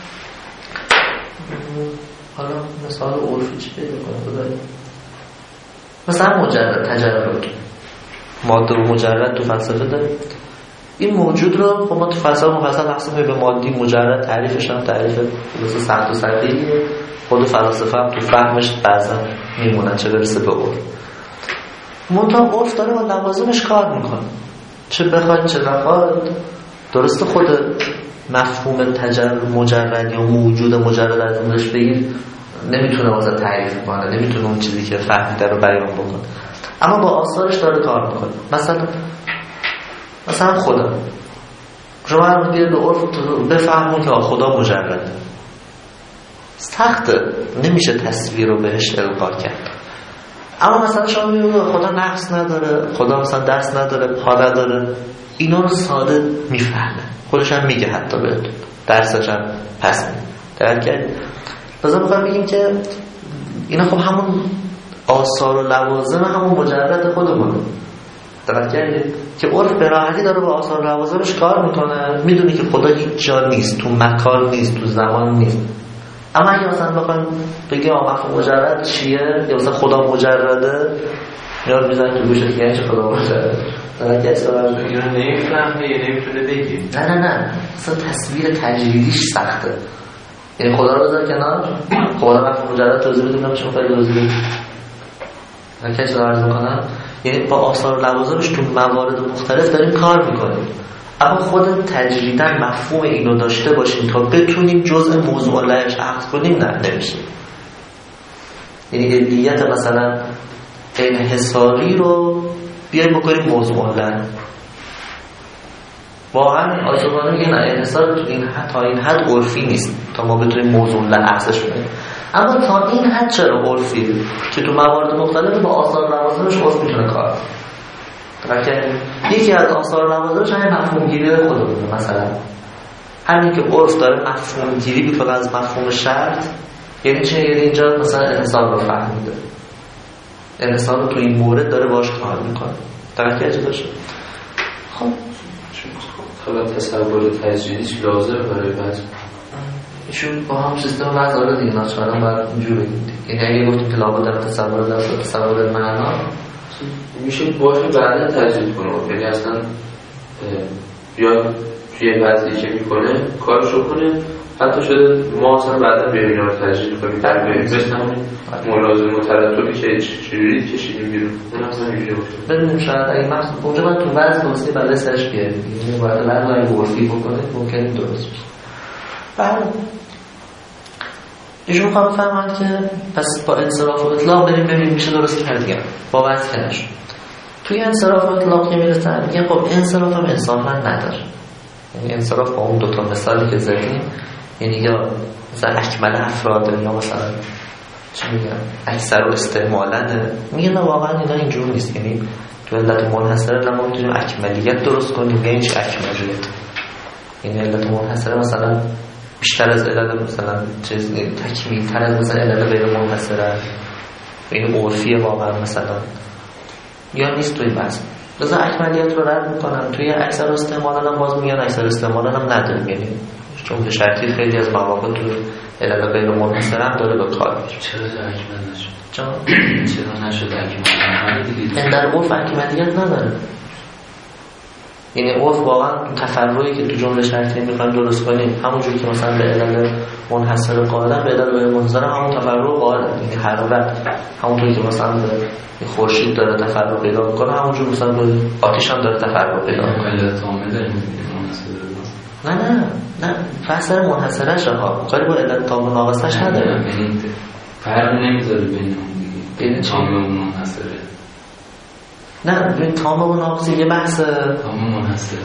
حالا مثال عرفی چی پیدا کنه؟ مثلا مجرد تجرد، ماده و مجرد تو فلسفه داره. این موجود رو خب ما تو فلسفه مفصل تقسیم به مادی مجرد، تعریفش هم تعریف مثلا سخت و سختیه، خود فلاسفه هم تو فهمش بعضا میمونن چه برسه به عرف. منتها عرف داره با لوازمش کار میکنه، چه بخواد چه نخواد. درسته خود مفهوم مجرد یا موجود مجرد از اونش بگیر نمیتونه واسه تعریف کنه، نمیتونه اون چیزی که فهمیده رو بیان بکنه، اما با آثارش داره کار میکنه. مثلا خدا، شما هم بیاید به عرف بفهمون که خدا مجرده، سخته، نمیشه تصویر رو بهش القا کرد. اما مثلا شما میگید خدا نفس نداره، خدا مثلا دست نداره، پا نداره، اینا رو ساده میفهمه، خودش هم میگه، حتی بهتون درسش هم پس میده. درک؟ لازم میخوام بگیم که اینا خب همون آثار و لوازم همون مجرد خودمونه. درک کردید که عرف به راحتی داره با آثار و لوازمش کار میکنه، میدونی که خدا هیچ جا نیست، تو مکان نیست، تو زمان نیست. اما اگه مثلا بخوایم بگیم مفهوم مجرد چیه، یا مثلا خدا مجرده، یاد میزنی تو گوشت یعنی چه خدا مجرده. درک کسی اینو نمیفهمه یا نمیتونه بگی؟ نه مثلا تصویر تجریدیش سخته. یعنی خدا رو بذار کنار، خدا مفهوم مجرد توضیح بدیم نمیشه خیلی توضیح بدیم. درک کسی عرض میکنم، یعنی با آثار و لوازمش تو موارد مختلف داریم کار میکنیم، اما خود تجریداً مفهوم اینو داشته باشیم تا بتونیم جزء موضوع لهش عقد کنیم، نه نمیشه. یعنی علیت مثلا انحصاری رو بیایم بکنیم موضوع له، واقعا آزادانه میگه نه، انحصار تو این حد تا این حد عرفی نیست تا ما بتونیم موضوع له عکسش کنیم. اما تا این حد چرا عرفی که تو موارد مختلف با آثار لوازمش عرف میتونه کار کنه. یکی از آثار لوازمش همین مفهوم گیری خودمونه. مثلا همین که عرف داره مفهوم گیری میکنه از مفهوم شرط، یعنی چه؟ یعنی اینجا مثلا انحصار رو فهمیده، انحصار رو تو این مورد داره باش کار میکنه. درک اجازه شد. خب تصور تجریدیش لازم برای بحث ایشون با هم سیستم وضع آره دیگه ناچارن باید اینجور بگیم. یعنی اگه گفتیم که لابد در تصور معنا میشه باشه بعدا تجرید کنه، یعنی اصلا یا توی وضعی که میکنه کارشو کنه، حتی شده ما اصلا بعدا به اینا رو تجرید کنیم در بریم مثل همون ملازم و ترتبی که چجوری کشیدیم بیرون، اون اصلا اینجوری باشه. بدونیم شاید اگه مقصود اونجا باید تو وضع توصیه بله سرش بیاریم، یعنی باید لحظه اگه ورفی بکنه ممکنه درست بشه. بله ایشون خواهم فهمند که پس با انصراف و اطلاق بریم ببینیم میشه درست کردیم با وضع که نشون. توی انصراف و اطلاق که میرسن میگه خب انصراف هم انصافا نداره. یعنی انصراف با اون دوتا مثالی که زدیم، یعنی یا مثلا اکمل افراد یا مثلا چی میگم اکثر و استعمالنه، میگه نه واقعا اینا اینجور نیست. یعنی تو علت منحصره لما میتونیم اکملیت درست کنیم، یعنی چه اکملیت؟ یعنی علت منحصره مثلا بیشتر از علت مثلا چیز تکمیل تر از مثلا علت غیر منحصره، این عرفیه واقعا مثلا یا نیست توی بحث. لذا اکمالیت رو رد میکنن. توی اکثر استعمالان هم باز میگن اکثر استعمالان هم نداریم، یعنی جمله شرطی خیلی از مواقع تو علل غیر منحصر هم داره به کار میره. چرا اکمال نشد؟ چرا نشد اکمال؟ این در عرف اکمالیت نداره. یعنی عرف واقعا تفرعی که تو جمله شرطی میخوایم درست کنیم همونجوری که مثلا به علل منحصر قائلن به علل غیر منحصر همون تفرع قائلن، یعنی حرارت همونطوری که مثلا به خورشید داره تفرع پیدا میکنه همونجوری مثلا به آتش هم داره تفرع پیدا میکنه. علت تامه داریم نه بحث منحصرش ها کاری با علت تام ناقصش نداره. یعنی فرق نمیذاره بین اون دیگه تام و منحصره. نه ببین تام و ناقص یه بحث تام منحصره.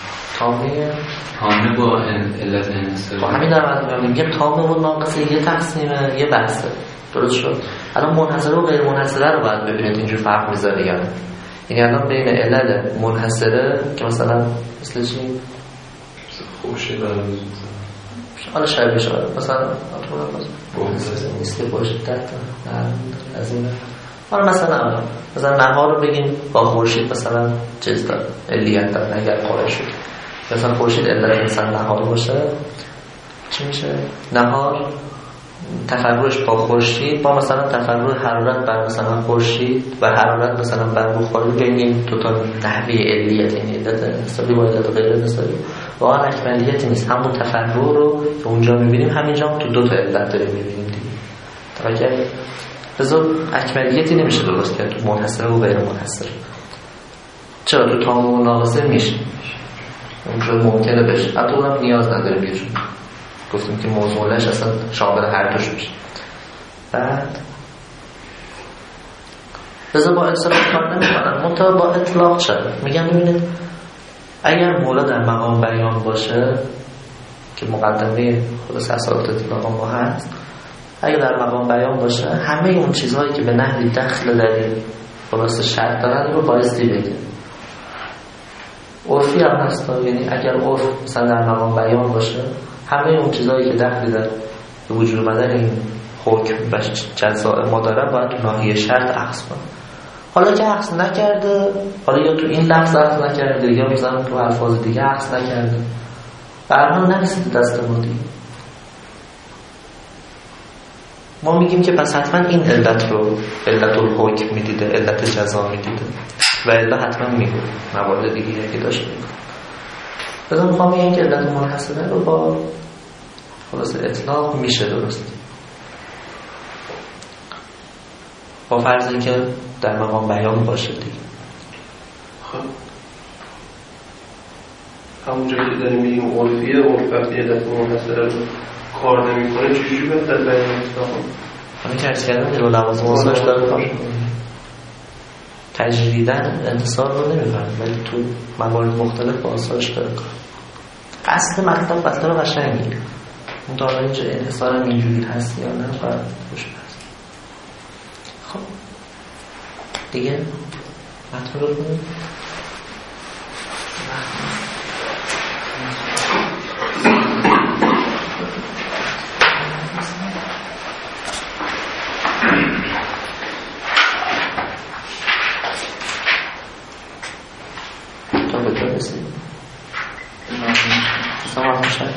تامه با علت انحصار. همین دارم میگم تام و ناقص یه تقسیمه یه بحثه. درست شد. الان منحصره و غیر منحصره رو باید ببینید اینجور فرق میذاره یا یعنی الان بین علل منحصره که مثلا مثل چی خوشی برای حالا شبیه شد مثلا نیست باشه تحت از این حالا مثلا نهار رو بگیم با خورشید مثلا چیز داره علیت داره اگر قائل شد مثلا خورشید علت مثلا نهار باشه چی میشه؟ نهار تفرعش با خورشید با مثلا تفرع حرارت بر مثلا خورشید و حرارت مثلا بر بخاری بین این دو تا نحوه علیت یعنی علت نسبی با علت غیر نسبی واقعا اکمالیتی نیست. همون تفرع رو که اونجا میبینیم همینجا هم تو دو تا علت داریم میبینیم دیگه. توجه لذا اکمالیتی نمیشه درست کرد تو منحصر و غیر منحصر. چرا تو تام و ناقصه میشه اونجا ممکنه بشه حتی اونم نیاز نداره بیشون گفتیم که موضوعش اصلا شامل هر دوش میشه. بعد لذا با اصطلاح کار نمیکنن منطقه با اطلاق شده میگن ببینید اگر مولا در مقام بیان باشه که مقدمه خود اساسات اطلاق ما هست اگر در مقام بیان باشه همه اون چیزهایی که به نحوی دخل در این خلاص شرط دارن رو بایستی بگه. عرفی هم هست یعنی اگر عرف مثلا در مقام بیان باشه همه اون چیزهایی که دخلی در وجود اومدن این حکم و جزاء ما داره باید تو ناحیه شرط عکس کنه. حالا که عکس نکرده حالا یا تو این لفظ عکس نکرده یا مثلا تو الفاظ دیگه عکس نکرده برنامه نرسید دست ما دیگه ما میگیم که پس حتما این علت رو علت الحکم میدیده علت جزا میدیده و الا حتما میگه موارد دیگه که داشت میگه. بذار میخوام این که علت منحصره رو با خلاص اطلاق میشه درست با فرضی که در مقام بیان باشه دیگه. خب همونجا که داریم میگیم عرفیه عرف وقتی علت منحصره رو کار نمی کنه چجوری باید در بیان اطلاق همین که ارز کردم رو لوازم واساش داره کار تجریدن انحصار رو نمیفرم ولی تو موارد مختلف با آثارش داره کار. قصد مطلب رو قشنگی اون داره اینجا انحصار هم اینجوری هست یا نه باید خوش هست. خب دیگه مطلب رو کنیم تا به جا رسید سماع شد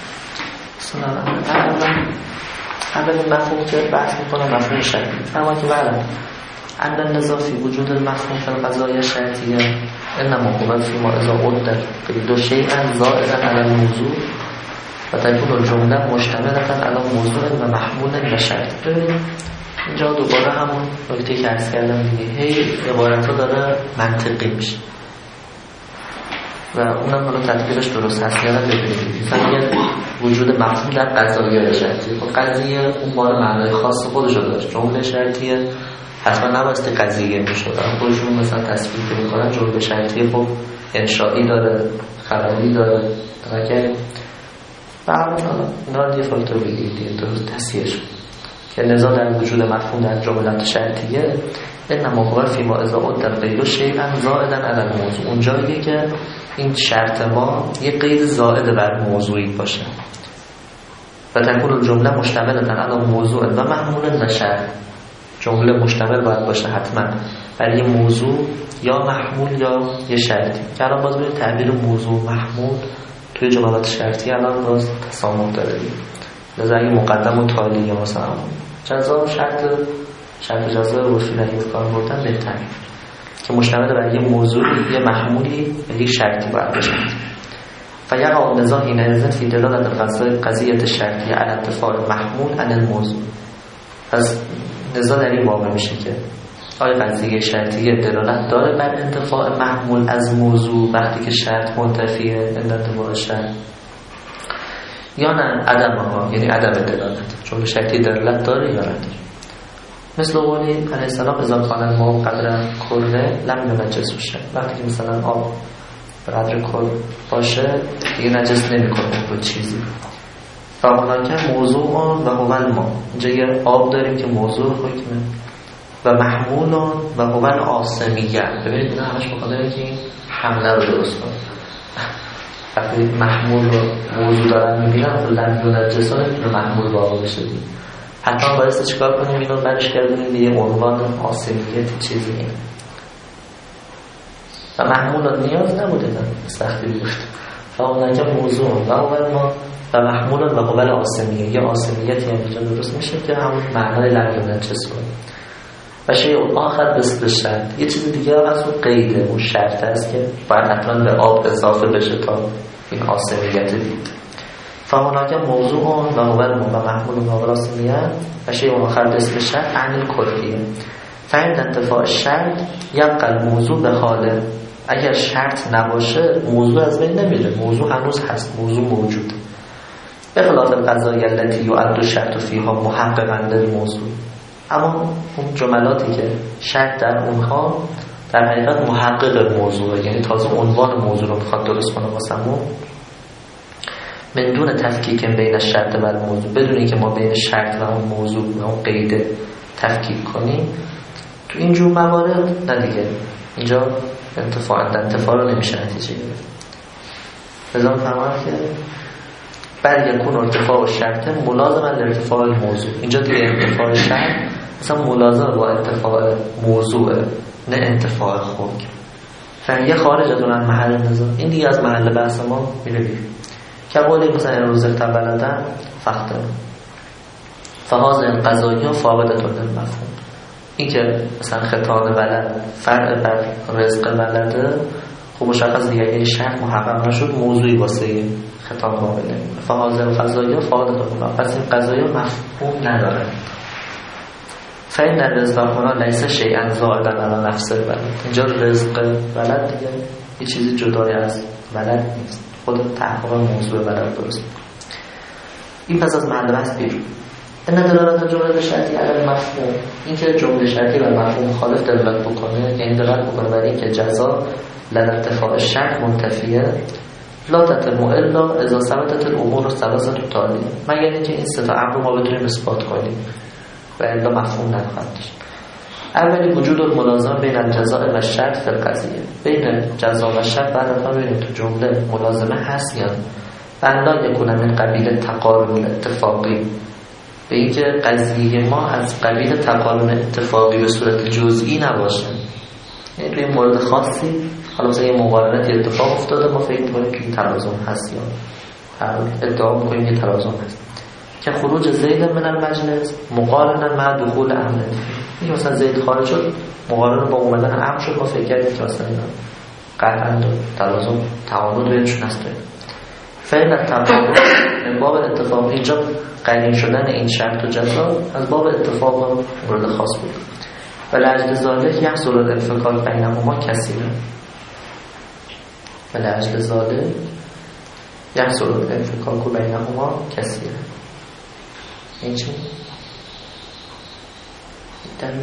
اولین مفهوم که بحث میکنم مفهوم شرطی اما که بعدم عند النظافی وجود المفهوم فی القضایای الشرطیه انما هو فیما اذا عدل دو شیئا زائدا علی الموضوع و تكون الجمله مشتملة علی موضوع و محمول و شرط. اینجا دوباره همون نکته که عرض کردم دیگه هی عبارت‌ها داره منطقی میشه و اونم حالا تطبیقش درست هست یا نه ببینید فقط وجود مفهوم در قضایای شرطی قضیه اون بار معنای خاص خودش رو داشت. جمله شرطیه حتما نبایستی قضیه میشد خودشون مثلا تصویر میکنن جمله شرطیه خب انشایی داره خبری داره تاکه بعد اینا رو یه فاکتور بگیرید دیگه درست تصحیحش که نزاع در وجود مفهوم در جملات شرطیه انما هو فیما اذا عدل غیر شیئا زائدا علی الموضوع اونجاییه که این شرط ما یه قید زائد بر موضوعی باشه و تکون الجمله مشتملة علی موضوع و محمول و شرط. جمله مشتمل باید باشه حتما برای موضوع یا محمول یا یه شرطی که الان باز ببینید تعبیر موضوع محمول توی جملات شرطی الان باز تسامح داره. لذا اگه مقدم و تالی یا مثلا جزا شرط جزا رو فی رهی کار بردن بهتره که مشتمل بر یه موضوع یه محمولی و یک شرطی باید باشد. فیقع النزاع حینئذ فی دلالة قضیة شرطی علی انتفاع محمول عن الموضوع. پس نزاع در این واقع میشه که آیا قضیه شرطی دلالت داره بر انتفاع محمول از موضوع وقتی که شرط منتفیه انتفاع شرط، یا نه عدم ها، یعنی عدم دلالت، چون شرطی دلالت داره یا نداره. مثل قولی علیه السلام اذا کان الماء قدر کره لم ينجس الشیء، وقتی که مثلا آب به قدر کل باشه دیگه نجس نمیکنه با چیزی. و هناکه موضوع و هو الماء، اینجا یه آب داریم که موضوع حکمه و محمول و هو العاصمیه. ببینید اینا همش بخاطره که این حمله رو درست کنه. وقتی محمول رو موضوع دارن میبینن خب لم ينجس رو محمول واقع بشه دیگه. حتما باید چیکار کنیم اینو برش کردیم یه عنوان عاصمیت چیزی این و محمول نیاز نبوده سختی بود. فاونکه موضوع و اول ما و محمول و قبل عاصمیه یا عاصمیتی هم اینجا درست میشه که همون معنای لرگونن چه سوال و شیء آخر به شرط. یه چیز دیگه هم از اون قیده، اون شرط هست که باید حتما به آب اضافه بشه تا این عاصمیت دید. فاونکه موضوع و اول ما و محمول و قبل عاصمیه و شیء آخر به شرط عن الکلیه. فعند انتفاع شرط یبقى الموضوع به حاله. اگر شرط نباشه موضوع از بین نمیره، موضوع هنوز هست، موضوع موجود. به خلاف القضایا التي يعد الشرط فيها محققا للموضوع. اما اون جملاتی که شرط در اونها در حقیقت محقق موضوعه، یعنی تازه عنوان موضوع رو میخواد درست کنه واسمون، من دون تفکیک بین الشرط و الموضوع، بدون اینکه ما بین شرط و اون موضوع و اون قید تفکیک کنیم. تو اینجور موارد نه دیگه اینجا انتفاع رو نمیشه نتیجه گرفت. لذا فرمان که بر یکون ارتفاع شرط ملازم لارتفاع الموضوع. اینجا دیگه انتفاع شرط مثلا ملازم با انتفاع موضوع، نه انتفاع خود. فریه خارج از اون محل نظام، این دیگه از محل بحث ما میره بیرون. که قولی مثلا روز بلدن فقط فهاز القضایی و فاقدتون المفهوم. این که مثلا خطان بلد فرع بر رزق بلده، خب مشخص دیگه یه شرط محقق نشد، موضوعی واسه خطان قابله. فهاز القضایی و فاقدتون المفهوم، پس این قضایی مفهوم نداره. فین رزق هنا لیس شیئا زائدا علی نفس البلد. اینجا رزق بلد دیگه یه چیزی جدای از بلد نیست، خود تحقیق موضوع بلد درست. این پس از محل بحث بیرون. این دلالت جمله شرطی علی مفهوم، این که جمله شرطی بر مفهوم مخالف دلالت بکنه، یعنی دلالت بکنه بر این که جزا لانتفاع شرط منتفیه، لا تتم الا اذا ثبتت الامور الثلاثه التاليه، مگر اینکه این سه تا امر رو ما بتونیم اثبات کنیم و الا مفهوم نخواهد داشت. اولی وجود الملازمه بین الجزاء و شرط فی القضیه، بین جزا و شرط بعد ما ببینیم تو جمله ملازمه هست یا نه. یکون من قبیل تقارن اتفاقی، به اینکه قضیه ما از قبیل تقارن اتفاقی به صورت جزئی نباشه، یعنی توی مورد خاصی حالا مثلا یه مقارنت اتفاق افتاده ما فکر می‌کنیم که تلازم هست یا ادعا می‌کنیم که تلازم هست، که خروج زید من المجلس مقارنا مع دخول امر. این مثلا زید خارج شد مقارنه با اومدن امر شد، ما فکر کردیم که مثلا اینا قطعا تلازم تعارض بینشون هست. فعلا تعارض من باب اتفاق، اینجا قرین شدن این شرط و جزا از باب اتفاق مورد خاص بود. و لاجل ذالک یحصل الانفکاک بینهما کثیرا، و لاجل ذالک یحصل الانفکاک بینهما کثیرا. این چی؟ یعنی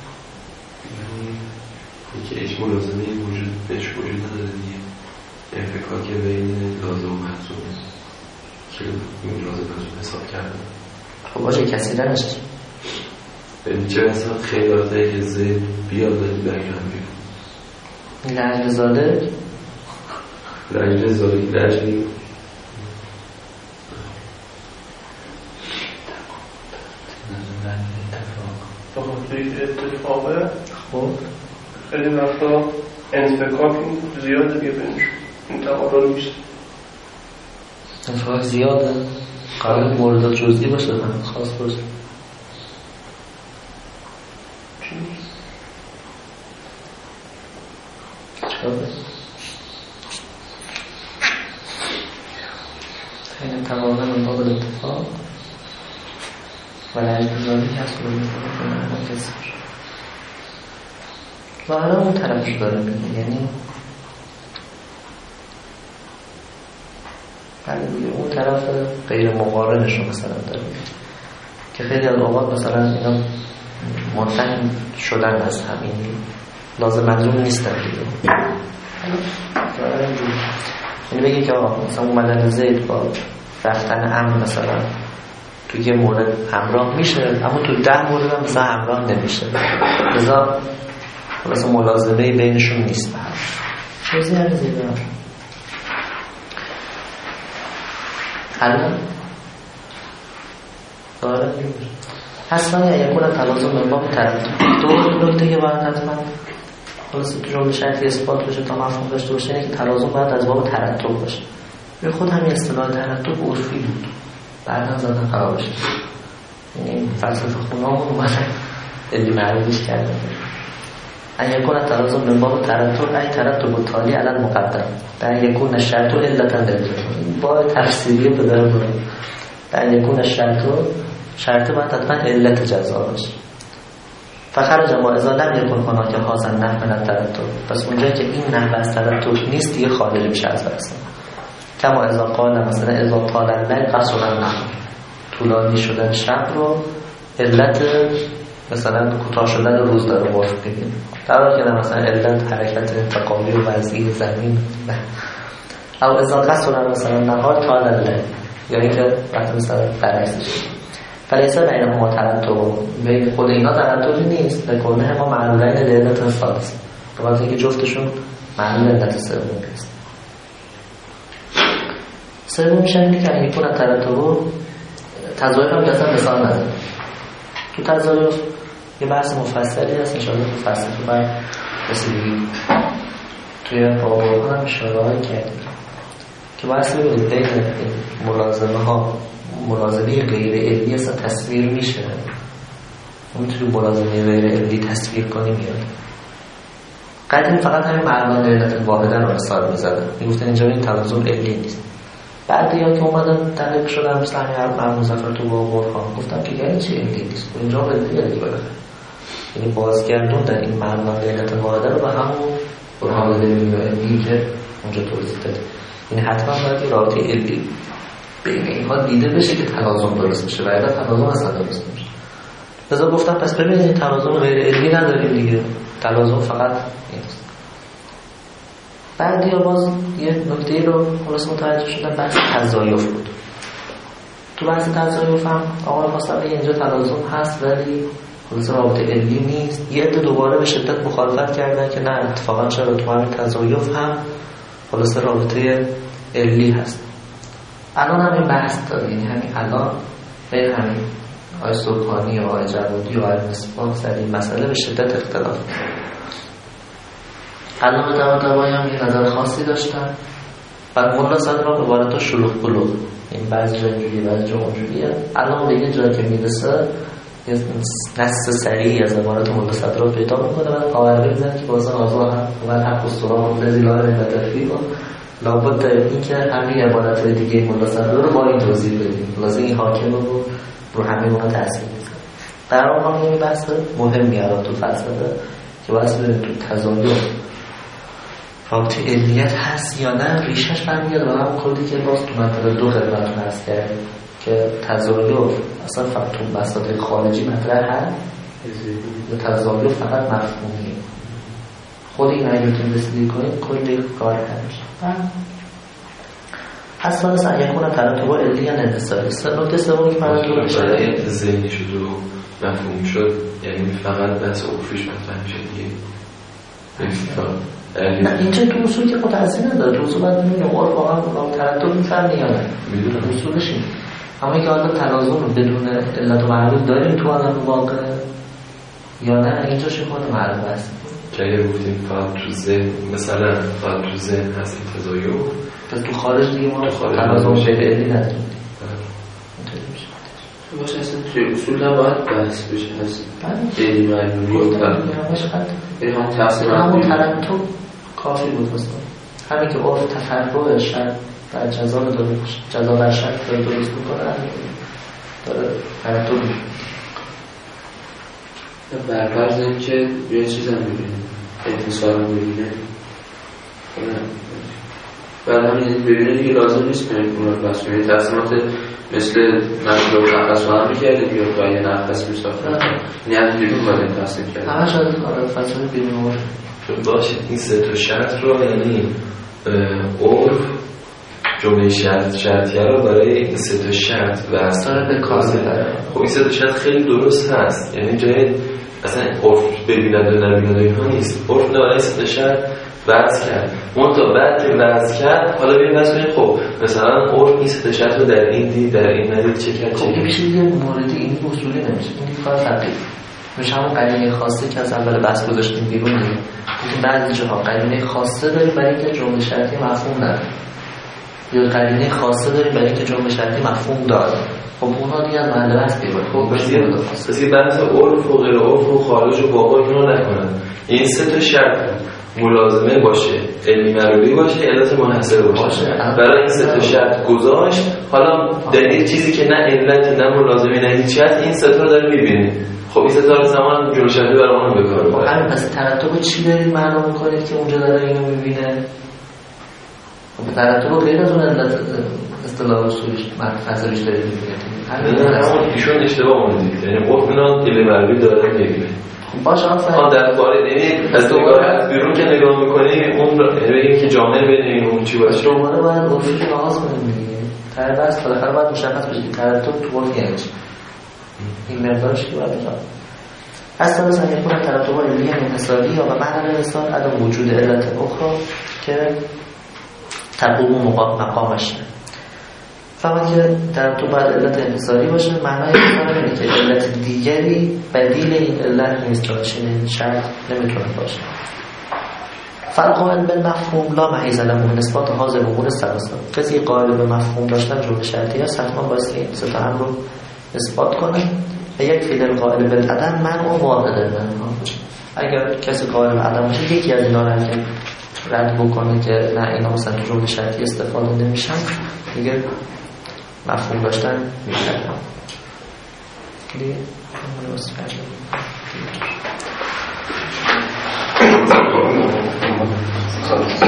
که هیچ ملازمه وجود بهش وجود نداره دیگه، انفکاک بین لازم و محصول که این لازم محصول حساب کردن. خب باشه کسی دنشت اینجا اصلا خیلی وقته که زید بیاد دادی برگرم بیاد لعجل زاده لعجل زاده لعجلی بخون توی اتفاقه. خب خیلی وقتا انفکاک زیاده دیگه بینش این تعادل نیست. انفکاک زیاده قرار موردات جزئی باشه هم خاص باشه. این توازن من باب الاتفاق و لجنزالی هست رو میکنه کسی ظاهرا اون طرفش داره میگه، یعنی اون طرف غیر مقارنش رو مثلا داره که خیلی از اوقات مثلا اینا منفهم شدن از همین لازم منظوم نیستن دیگه. یعنی بگی که مثلا اومدن زید با رفتن امر مثلا تو یه مورد همراه میشه اما تو 10 مورد هم مثلا همراه نمیشه، لذا مثلا ملازمه بینشون نیست به هم چیزی هم زیده الان داره اصلا یا یکون تلازم به باب تردید دو نکته که باید حتما خلاص تو جمله شرطی اثبات بشه تا مفهوم داشته باشه اینه که تلازم باید از باب ترتب باشه. به خود همین اصطلاح ترتب عرفی بود بعدا زدن خراب بشه، یعنی فلسفه خونه‌مون اومدن علی معروفش کردن ان یکون تلازم به باب ترتب ای ترتب التالی علی المقدم در یکون شرط و علتا للجمله با تفسیری به در برای در یکون شرط باید حتما علت جزا باشه. فخرج ما اذا لم یکن هناک هذا النحو من الترتب، پس اونجایی که این نحو از ترتب نیست دیگه خارج میشه از بحث. کما اذا قال مثلا اذا طال الليل قصر النهار، طولانی شدن شب رو علت مثلا کوتاه شدن روز داره عرف میگیم، در حالی که مثلا علت حرکت انتقالی و وضعی زمین او اذا قصر مثلا نهار طال الليل، یعنی که وقتی مثلا برعکسش فلیسه بینهما ترتب، بین خود اینا ترتبی نیست لکنه ما معلولین لعلت ثالث، به وقتی که جفتشون معلول علت سومی است. سومیش اینه که اگه کنه ترتب تظاهر هم اصلا مثال نداره. تو تظاهر یه بحث مفصلی هست انشاءالله تو فصل تو بعد رسیدگی توی بابا هم اشاره کردیم که بحث ببینید بین ملازمه ها ملازمه غیر علمی اصلا تصویر میشه، میتونی ملازمه غیر علمی تصویر کنی میاد. قدیم فقط همین معلومات علت واحده رو مثال میزدن، میگفتن اینجا این تلازم علمی نیست. بعد یا که اومدن تحقیق شدن مثل همین حرف مظفر تو با برخان گفتم که یعنی چی علمی نیست اینجا علمی دیگه بره، یعنی بازگردون در این معلومات علت واحده رو به همون برهان علمی که اونجا توضیح داده. یعنی حتما باید رابطه علمی بین اینها دیده بشه که تلازم درست میشه و اگر تلازم اصلا درست میشه. لذا گفتم پس ببینید تلازم غیر علمی نداریم دیگه، تلازم فقط نیست. بعد یا باز یه نکته رو خلاص متوجه شدن بحث تضایف بود. تو بحث تضایف هم آقای خواستم بگه اینجا تلازم هست ولی خلاص رابطه علمی نیست. یه عده دوباره به شدت مخالفت کردن که نه اتفاقا چرا تو همین تضایف هم خلاص رابطه علمی هست. الان هم این بحث داره، یعنی همین الان بین همین آقای سبحانی و آقای جوادی و آقای مصباح سر این مسئله به شدت اختلاف علامه طباطبایی هم یه نظر خاصی داشتن و ملا صدران به بارتا شلوغ بلوغ، این بعضی جا اینجوریه بعضی جا اونجوریه. الان به یه جایی که میرسه یه نص سریعی از عبارت ملا صدران پیدا میکنه و قاعده میزنه که بازن آزا هم و حق استرام لذیلار نمترفی و لابد این که همین عبارت های دیگه ملا صدران رو با این توضیح بدیم، لازم این حاکم رو همین موقع تأثیر میزنه. در آن این بحث مهم میارم تو فلسفه که بحث بریم تو تضایف رابطه علیت هست یا نه، ریشش برمیگرده به همون کلی که باز تو مطلب 2 خدمتتون هست کردیم که تضایف اصلا فقط تو مسائل خارجی مطرح هست یا تضایف فقط مفهومیه. خود این اگرتون رسیدگی کنید کلی کار هست. اصلا از یکونه ترتب علی یا انحصاری. نکته سومی که من برای ذهنی شد و مفهوم شد، یعنی فقط بحث عرفیش مطرح میشه دیگه. نه اینجا تو اصول که متأثیر نداره، تو اصول باید ببینیم عرف واقعا ترتب میفهمی یا نه، میدونم اصولش اینه. اما که حالا تلازم رو بدون علت و معلول داریم تو عالم واقع یا نه، اینجا شکل معلوم هست. که اگه گفتیم فقط تو ذهن، مثلا فقط تو ذهن هست این تزاید، پس تو خارج دیگه ما تناظم شکل علمی نداریم. باشه اصلا توی اصول نباید بحث بشه از دلی معلومی و همون ترتب کافی بود مثلا همین که عرف تفرع شرط در جزا رو داره باشه، جزا بر شرط داره درست میکنه، همین داره ترتب میشه. برپرز این که یه چیز هم ببینه انتصار هم ببینه بعد همین ببینه دیگه لازم نیست که اون بس کنه تصمیمات مثل مشروع نفس رو هم میکردیم یا باید نفس میساختن یعنی از بیرون باید تصمیم کردیم همه شاید کار فصل بیرون باشید. این سه تا شرط رو یعنی عرف جمله شرطیه رو برای این سه تا شرط واسه به کار میبره. خب این سه تا شرط خیلی درست هست، یعنی جای اصلا عرف ببیند و نبیند اینها نیست. عرف نه برای سه تا شرط وضع کرد، منتها بعد که وضع کرد حالا بریم وضع کنیم خب مثلا عرف این سه تا شرط رو در این دید در این ندید چه کرد. خب این چیزی موردی این اصولی نمیشه، این کار تقریب میشه همون قرینه خاصه که از اول بحث گذاشتیم بیرون دیگه. که بعضی جاها قرینه خاصه داریم برای اینکه جمله شرطی مفهوم نداره یا قرینه خاصه داریم برای اینکه جمله شرطی مفهوم داره. خب اونها دیگه از محل بحث بیرون. خب بس یه بحث عرف و غیر عرف و خارج و باقا اینو نکنن. این سه تا شرط ملازمه باشه، علمی معلولی باشه، علت منحصر باشه. برای این سه تا شرط گذاشت. حالا دلیل چیزی که نه علتی نه ملازمه نه هیچ چیز این سه تا رو داره می‌بینی. خب این سه تا رو زمان جمله شرطی برای اون به کار می‌بره. همین پس ترتب چی دارید معلوم کنید که اونجا داره اینو می‌بینه؟ خب ترتب غیر از اون علت اصطلاح اصولیش منفعلیش داره می‌بینه. همون ایشون اشتباه اومدید. یعنی عرف اینا علمی معلولی داره می‌بینه. باشه آفرین. در باره یعنی از نگاه از بیرون که نگاه می‌کنی اون ببینیم که جامعه بین اون چی باشه. دوباره باید عرفی که ناقص کنیم دیگه. بس بالاخره باید مشخص بشه ترتب تو عرف یعنی چی. این مقدارش که باید بشه. اصلا مثلا یکون ترتب علمی انحصاری یا به معنی انحصار عدم وجود علت اخرى که تقوم مقامش نه. فقط که ترتب باید علت انحصاری باشه، معنای انحصار اینه که علت دیگری بدیل این علت نیست چنین شرط نمیتونه باشه. فرق بین مفهوم لا محیز له نسبت حاضر امور سلاسل. کسی قائل به مفهوم داشتن جمله شرطی است حتما باید این سه تا امر رو اثبات کنه و یک فیدل قائل به عدم منع و واحد اگر کسی قائل به عدم باشه یکی از اینا رو رد بکنه که نه اینا مثلا تو جمله شرطی استفاده نمیشن دیگه مفهوم داشتن دیگه